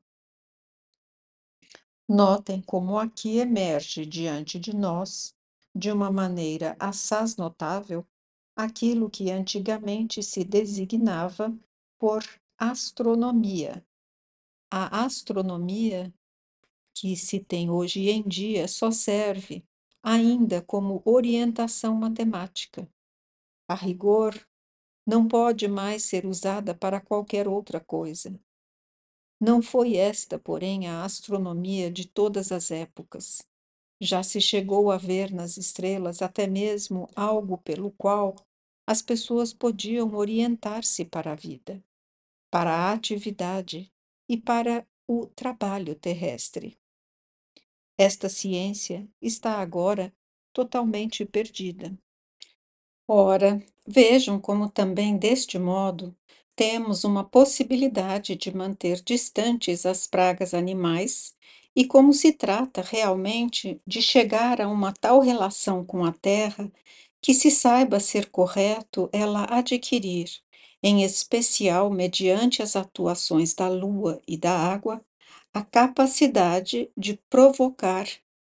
Notem como aqui emerge diante de nós, de uma maneira assaz notável, aquilo que antigamente se designava por astronomia. A astronomia que se tem hoje em dia só serve ainda como orientação matemática. A rigor, não pode mais ser usada para qualquer outra coisa. Não foi esta, porém, a astronomia de todas as épocas. Já se chegou a ver nas estrelas até mesmo algo pelo qual as pessoas podiam orientar-se para a vida, para a atividade e para o trabalho terrestre. Esta ciência está agora totalmente perdida. Ora, vejam como também deste modo temos uma possibilidade de manter distantes as pragas animais, e como se trata realmente de chegar a uma tal relação com a terra que se saiba ser correto ela adquirir, em especial mediante as atuações da lua e da água, a capacidade de provocar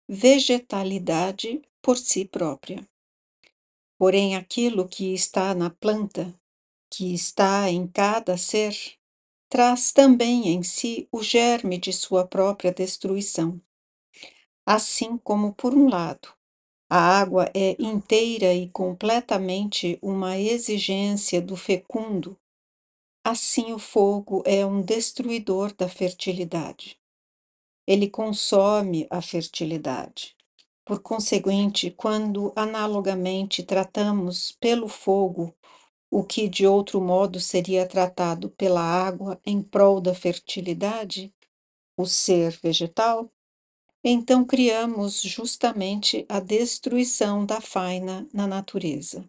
vegetalidade por si própria. Porém, aquilo que está na planta, que está em cada ser, traz também em si o germe de sua própria destruição. Assim como, por um lado, a água é inteira e completamente uma exigência do fecundo, assim o fogo é um destruidor da fertilidade. Ele consome a fertilidade. Por conseguinte, quando analogamente tratamos pelo fogo o que de outro modo seria tratado pela água em prol da fertilidade, o ser vegetal, então criamos justamente a destruição da faina na natureza.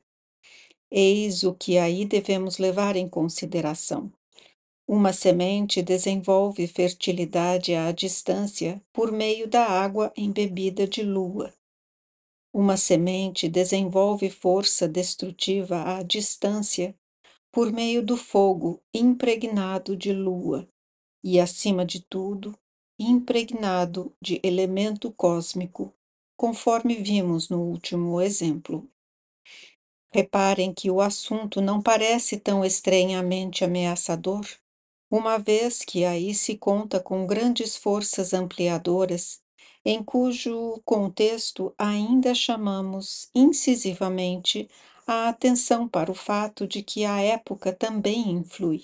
Eis o que aí devemos levar em consideração. Uma semente desenvolve fertilidade à distância por meio da água embebida de lua. Uma semente desenvolve força destrutiva à distância por meio do fogo impregnado de lua e, acima de tudo, impregnado de elemento cósmico, conforme vimos no último exemplo. Reparem que o assunto não parece tão estranhamente ameaçador, uma vez que aí se conta com grandes forças ampliadoras, em cujo contexto ainda chamamos incisivamente a atenção para o fato de que a época também influi.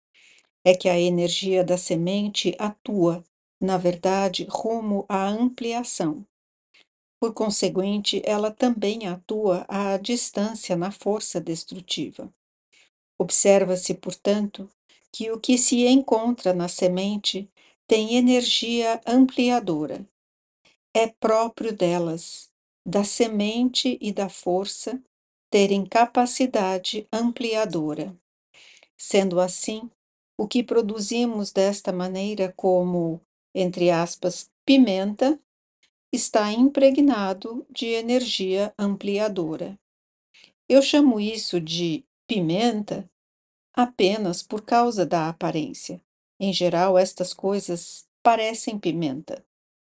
É que a energia da semente atua, na verdade, rumo à ampliação. Por conseguinte, ela também atua à distância na força destrutiva. Observa-se, portanto, que o que se encontra na semente tem energia ampliadora. É próprio delas, da semente e da força, terem capacidade ampliadora. Sendo assim, o que produzimos desta maneira como, entre aspas, pimenta, está impregnado de energia ampliadora. Eu chamo isso de pimenta apenas por causa da aparência. Em geral, estas coisas parecem pimenta.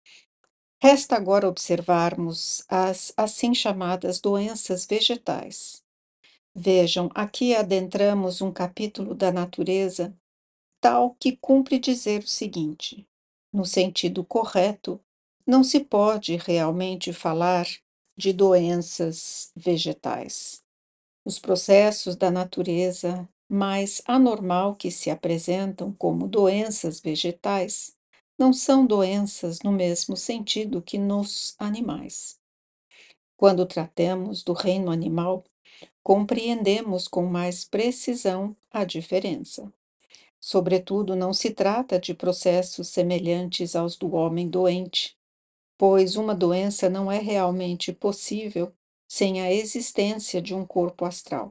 Resta agora observarmos as assim chamadas doenças vegetais. Vejam, aqui adentramos um capítulo da natureza tal que cumpre dizer o seguinte: no sentido correto, não se pode realmente falar de doenças vegetais. Os processos da natureza mais anormal que se apresentam como doenças vegetais não são doenças no mesmo sentido que nos animais. Quando tratamos do reino animal, compreendemos com mais precisão a diferença. Sobretudo, não se trata de processos semelhantes aos do homem doente, pois uma doença não é realmente possível sem a existência de um corpo astral.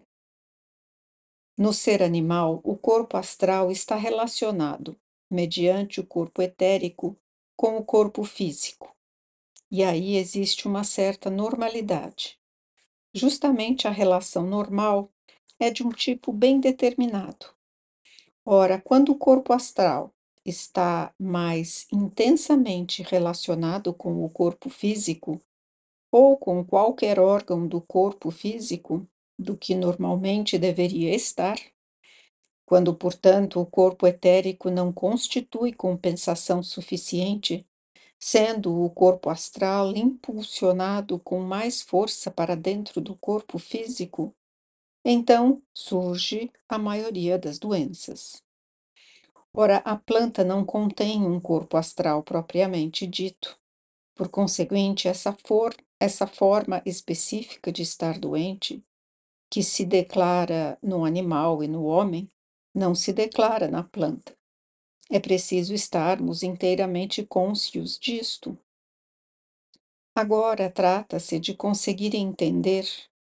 No ser animal, o corpo astral está relacionado, mediante o corpo etérico, com o corpo físico, e aí existe uma certa normalidade. Justamente a relação normal é de um tipo bem determinado. Ora, quando o corpo astral está mais intensamente relacionado com o corpo físico, ou com qualquer órgão do corpo físico, do que normalmente deveria estar, quando, portanto, o corpo etérico não constitui compensação suficiente, sendo o corpo astral impulsionado com mais força para dentro do corpo físico, então surge a maioria das doenças. Ora, a planta não contém um corpo astral propriamente dito. Por conseguinte, essa, for essa forma específica de estar doente, que se declara no animal e no homem, não se declara na planta. É preciso estarmos inteiramente cônscios disto. Agora trata-se de conseguir entender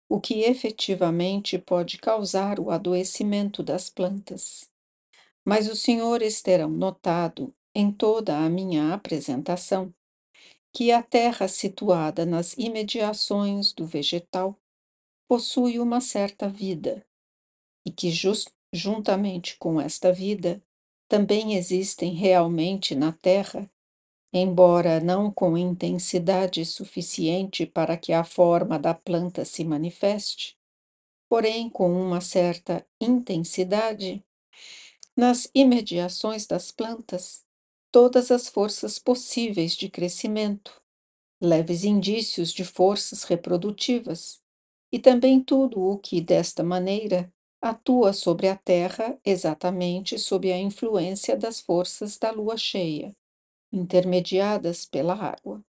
o que efetivamente pode causar o adoecimento das plantas. Mas os senhores terão notado, em toda a minha apresentação, que a terra situada nas imediações do vegetal possui uma certa vida, e que, jus- juntamente com esta vida, também existem realmente na terra, embora não com intensidade suficiente para que a forma da planta se manifeste, porém com uma certa intensidade, nas imediações das plantas, todas as forças possíveis de crescimento, leves indícios de forças reprodutivas, e também tudo o que, desta maneira, atua sobre a Terra exatamente sob a influência das forças da lua cheia, intermediadas pela água.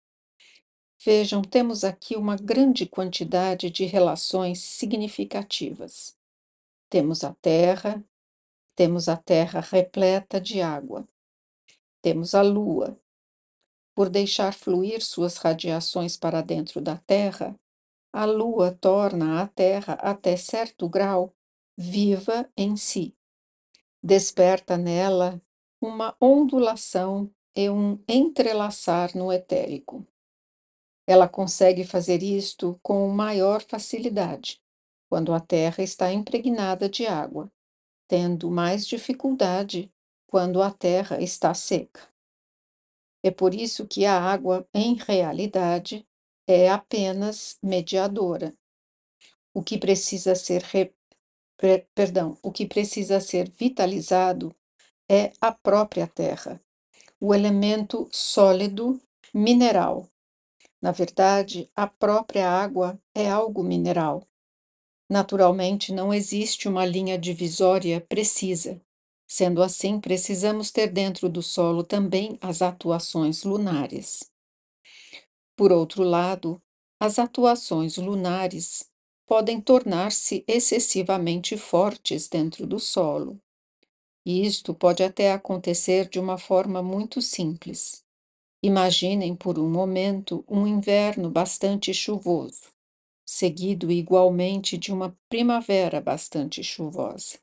Vejam, temos aqui uma grande quantidade de relações significativas. Temos a Terra, temos a Terra repleta de água, temos a Lua. Por deixar fluir suas radiações para dentro da Terra, a Lua torna a Terra, até certo grau, viva em si. Desperta nela uma ondulação e um entrelaçar no etérico. Ela consegue fazer isto com maior facilidade, quando a Terra está impregnada de água, tendo mais dificuldade quando a Terra está seca. É por isso que a água, em realidade, é apenas mediadora. O que precisa ser re- per- perdão, o que precisa ser vitalizado é a própria terra, o elemento sólido mineral. Na verdade, a própria água é algo mineral. Naturalmente, não existe uma linha divisória precisa. Sendo assim, precisamos ter dentro do solo também as atuações lunares. Por outro lado, as atuações lunares podem tornar-se excessivamente fortes dentro do solo, e isto pode até acontecer de uma forma muito simples. Imaginem por um momento um inverno bastante chuvoso, seguido igualmente de uma primavera bastante chuvosa.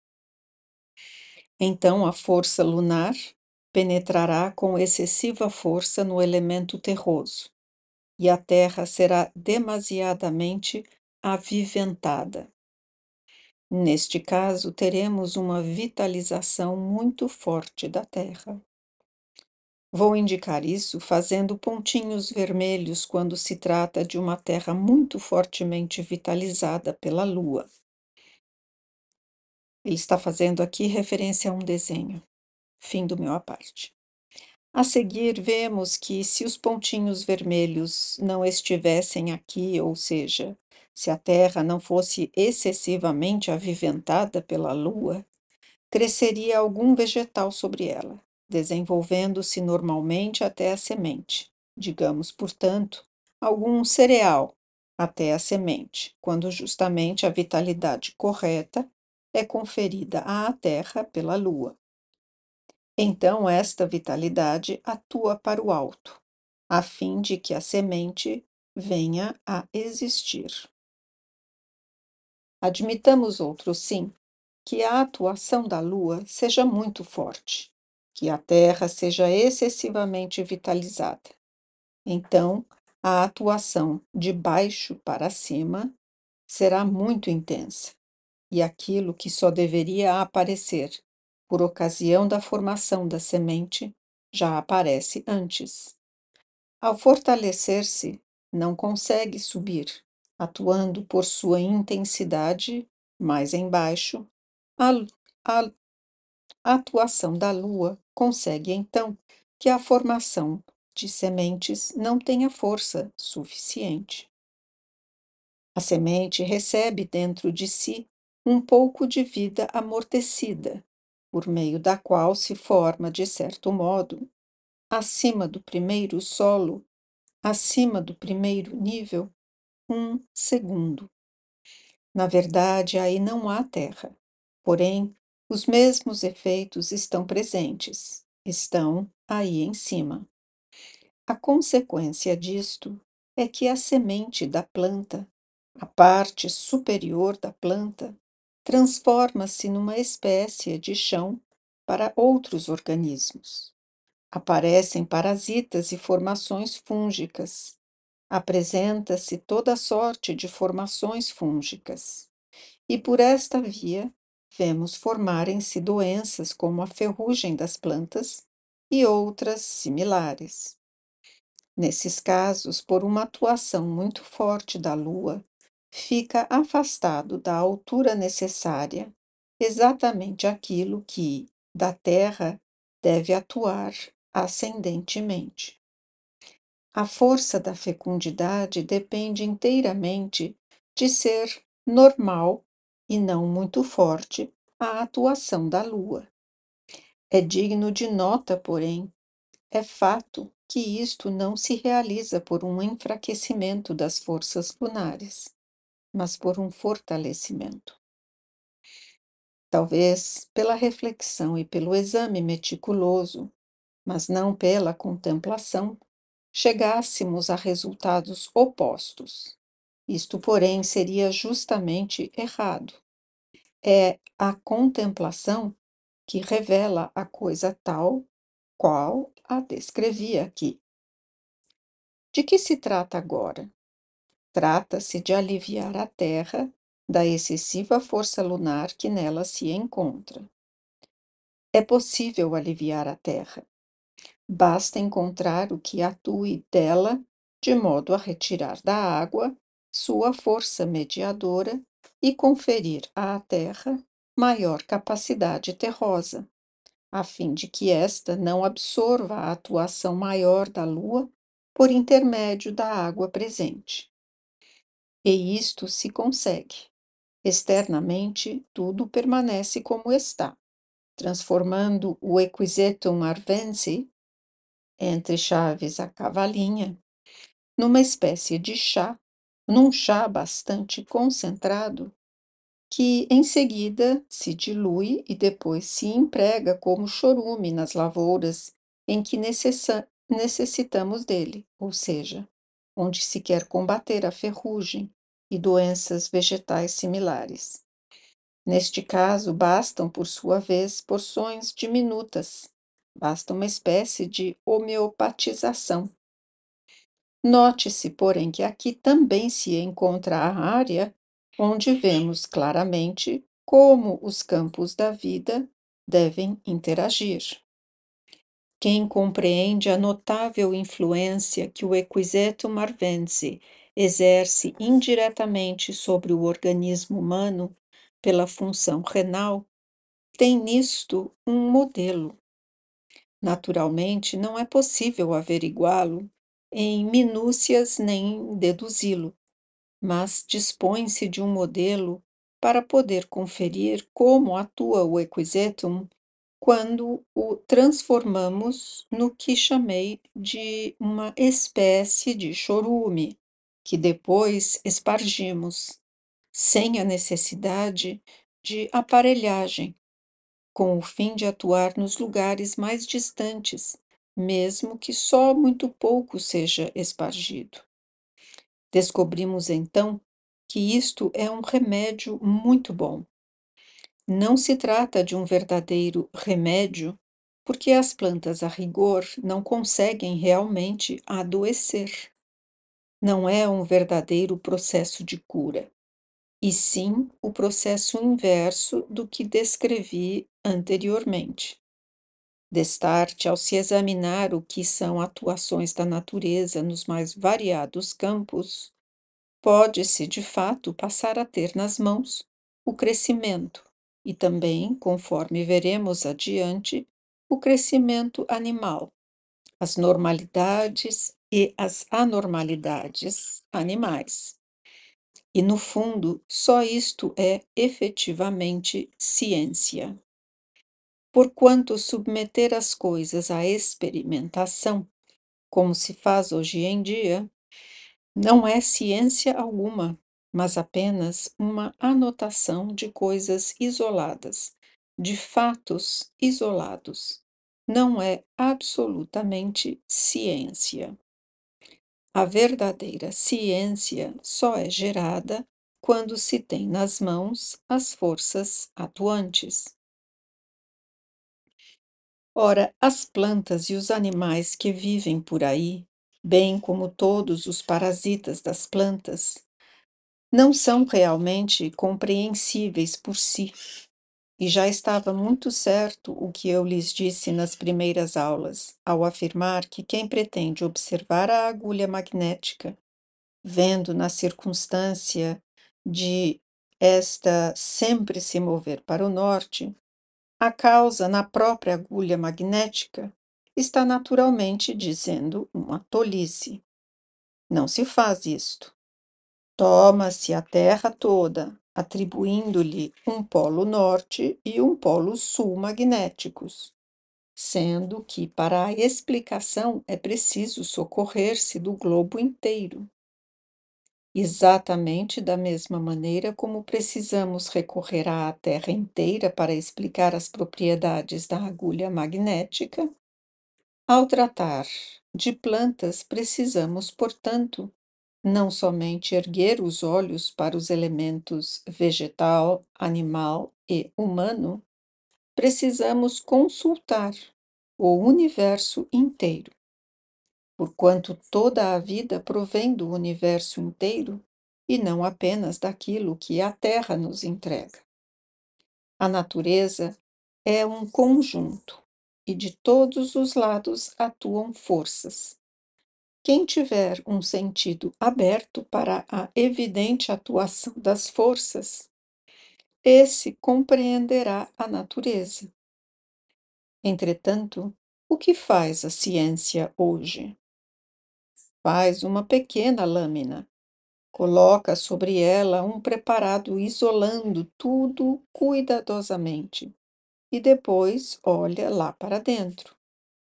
Então a força lunar penetrará com excessiva força no elemento terroso, e a terra será demasiadamente aviventada. Neste caso, teremos uma vitalização muito forte da terra. Vou indicar isso fazendo pontinhos vermelhos quando se trata de uma terra muito fortemente vitalizada pela lua. Ele está fazendo aqui referência a um desenho. Fim do meu à parte. A seguir, vemos que se os pontinhos vermelhos não estivessem aqui, ou seja, se a Terra não fosse excessivamente aviventada pela Lua, cresceria algum vegetal sobre ela, desenvolvendo-se normalmente até a semente. Digamos, portanto, algum cereal até a semente, quando justamente a vitalidade correta é conferida à Terra pela Lua. Então, esta vitalidade atua para o alto, a fim de que a semente venha a existir. Admitamos outro sim, que a atuação da Lua seja muito forte, que a Terra seja excessivamente vitalizada. Então, a atuação de baixo para cima será muito intensa, e aquilo que só deveria aparecer por ocasião da formação da semente já aparece antes. Ao fortalecer-se, não consegue subir, atuando por sua intensidade mais embaixo. A, a, a atuação da Lua consegue, então, que a formação de sementes não tenha força suficiente. A semente recebe dentro de si um pouco de vida amortecida, por meio da qual se forma, de certo modo, acima do primeiro solo, acima do primeiro nível, um segundo. Na verdade, aí não há terra, porém, os mesmos efeitos estão presentes, estão aí em cima. A consequência disto é que a semente da planta A parte superior da planta transforma-se numa espécie de chão para outros organismos. Aparecem parasitas e formações fúngicas. Apresenta-se toda sorte de formações fúngicas. E por esta via, vemos formarem-se doenças como a ferrugem das plantas e outras similares. Nesses casos, por uma atuação muito forte da Lua, fica afastado da altura necessária exatamente aquilo que, da Terra, deve atuar ascendentemente. A força da fecundidade depende inteiramente de ser normal e não muito forte a atuação da Lua. É digno de nota, porém, é fato que isto não se realiza por um enfraquecimento das forças lunares, mas por um fortalecimento. Talvez pela reflexão e pelo exame meticuloso, mas não pela contemplação, chegássemos a resultados opostos. Isto, porém, seria justamente errado. É a contemplação que revela a coisa tal qual a descrevi aqui. De que se trata agora? Trata-se de aliviar a Terra da excessiva força lunar que nela se encontra. É possível aliviar a Terra. Basta encontrar o que atue dela de modo a retirar da água sua força mediadora e conferir à Terra maior capacidade terrosa, a fim de que esta não absorva a atuação maior da Lua por intermédio da água presente. E isto se consegue. Externamente, tudo permanece como está, transformando o Equisetum arvense, entre chaves a cavalinha, numa espécie de chá, num chá bastante concentrado, que em seguida se dilui e depois se emprega como chorume nas lavouras em que necessa- necessitamos dele, ou seja, onde se quer combater a ferrugem e doenças vegetais similares. Neste caso, bastam, por sua vez, porções diminutas, basta uma espécie de homeopatização. Note-se, porém, que aqui também se encontra a área onde vemos claramente como os campos da vida devem interagir. Quem compreende a notável influência que o Equisetum arvense exerce indiretamente sobre o organismo humano pela função renal, tem nisto um modelo. Naturalmente, não é possível averiguá-lo em minúcias nem deduzi-lo, mas dispõe-se de um modelo para poder conferir como atua o Equisetum quando o transformamos no que chamei de uma espécie de chorume, que depois espargimos, sem a necessidade de aparelhagem, com o fim de atuar nos lugares mais distantes, mesmo que só muito pouco seja espargido. Descobrimos então que isto é um remédio muito bom. Não se trata de um verdadeiro remédio, porque as plantas a rigor não conseguem realmente adoecer. Não é um verdadeiro processo de cura, e sim o processo inverso do que descrevi anteriormente. Destarte, ao se examinar o que são atuações da natureza nos mais variados campos, pode-se, de fato, passar a ter nas mãos o crescimento e também, conforme veremos adiante, o crescimento animal, as normalidades e as anormalidades animais. E, no fundo, só isto é efetivamente ciência. Porquanto submeter as coisas à experimentação, como se faz hoje em dia, não é ciência alguma, mas apenas uma anotação de coisas isoladas, de fatos isolados. Não é absolutamente ciência. A verdadeira ciência só é gerada quando se tem nas mãos as forças atuantes. Ora, as plantas e os animais que vivem por aí, bem como todos os parasitas das plantas, não são realmente compreensíveis por si. E já estava muito certo o que eu lhes disse nas primeiras aulas, ao afirmar que quem pretende observar a agulha magnética, vendo na circunstância de esta sempre se mover para o norte, a causa na própria agulha magnética, está naturalmente dizendo uma tolice. Não se faz isto. Toma-se a Terra toda, atribuindo-lhe um polo norte e um polo sul magnéticos, sendo que para a explicação é preciso socorrer-se do globo inteiro. Exatamente da mesma maneira como precisamos recorrer à Terra inteira para explicar as propriedades da agulha magnética, ao tratar de plantas, precisamos, portanto, não somente erguer os olhos para os elementos vegetal, animal e humano, precisamos consultar o universo inteiro, porquanto toda a vida provém do universo inteiro e não apenas daquilo que a Terra nos entrega. A natureza é um conjunto e de todos os lados atuam forças. Quem tiver um sentido aberto para a evidente atuação das forças, esse compreenderá a natureza. Entretanto, o que faz a ciência hoje? Faz uma pequena lâmina, coloca sobre ela um preparado isolando tudo cuidadosamente e depois olha lá para dentro.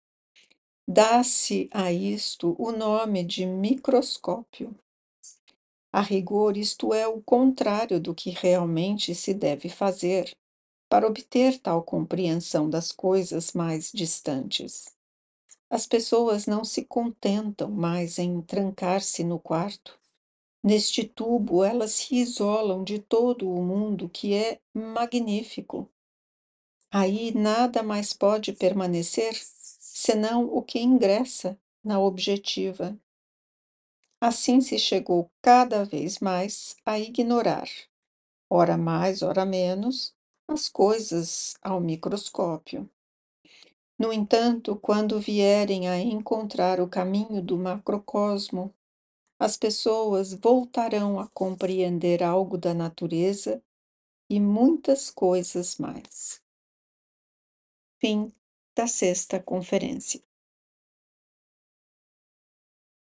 Dá-se a isto o nome de microscópio. A rigor, isto é o contrário do que realmente se deve fazer para obter tal compreensão das coisas mais distantes. As pessoas não se contentam mais em trancar-se no quarto. Neste tubo, elas se isolam de todo o mundo que é magnífico. Aí nada mais pode permanecer senão o que ingressa na objetiva. Assim se chegou cada vez mais a ignorar, ora mais, ora menos, as coisas ao microscópio. No entanto, quando vierem a encontrar o caminho do macrocosmo, as pessoas voltarão a compreender algo da natureza e muitas coisas mais. Fim da sexta conferência.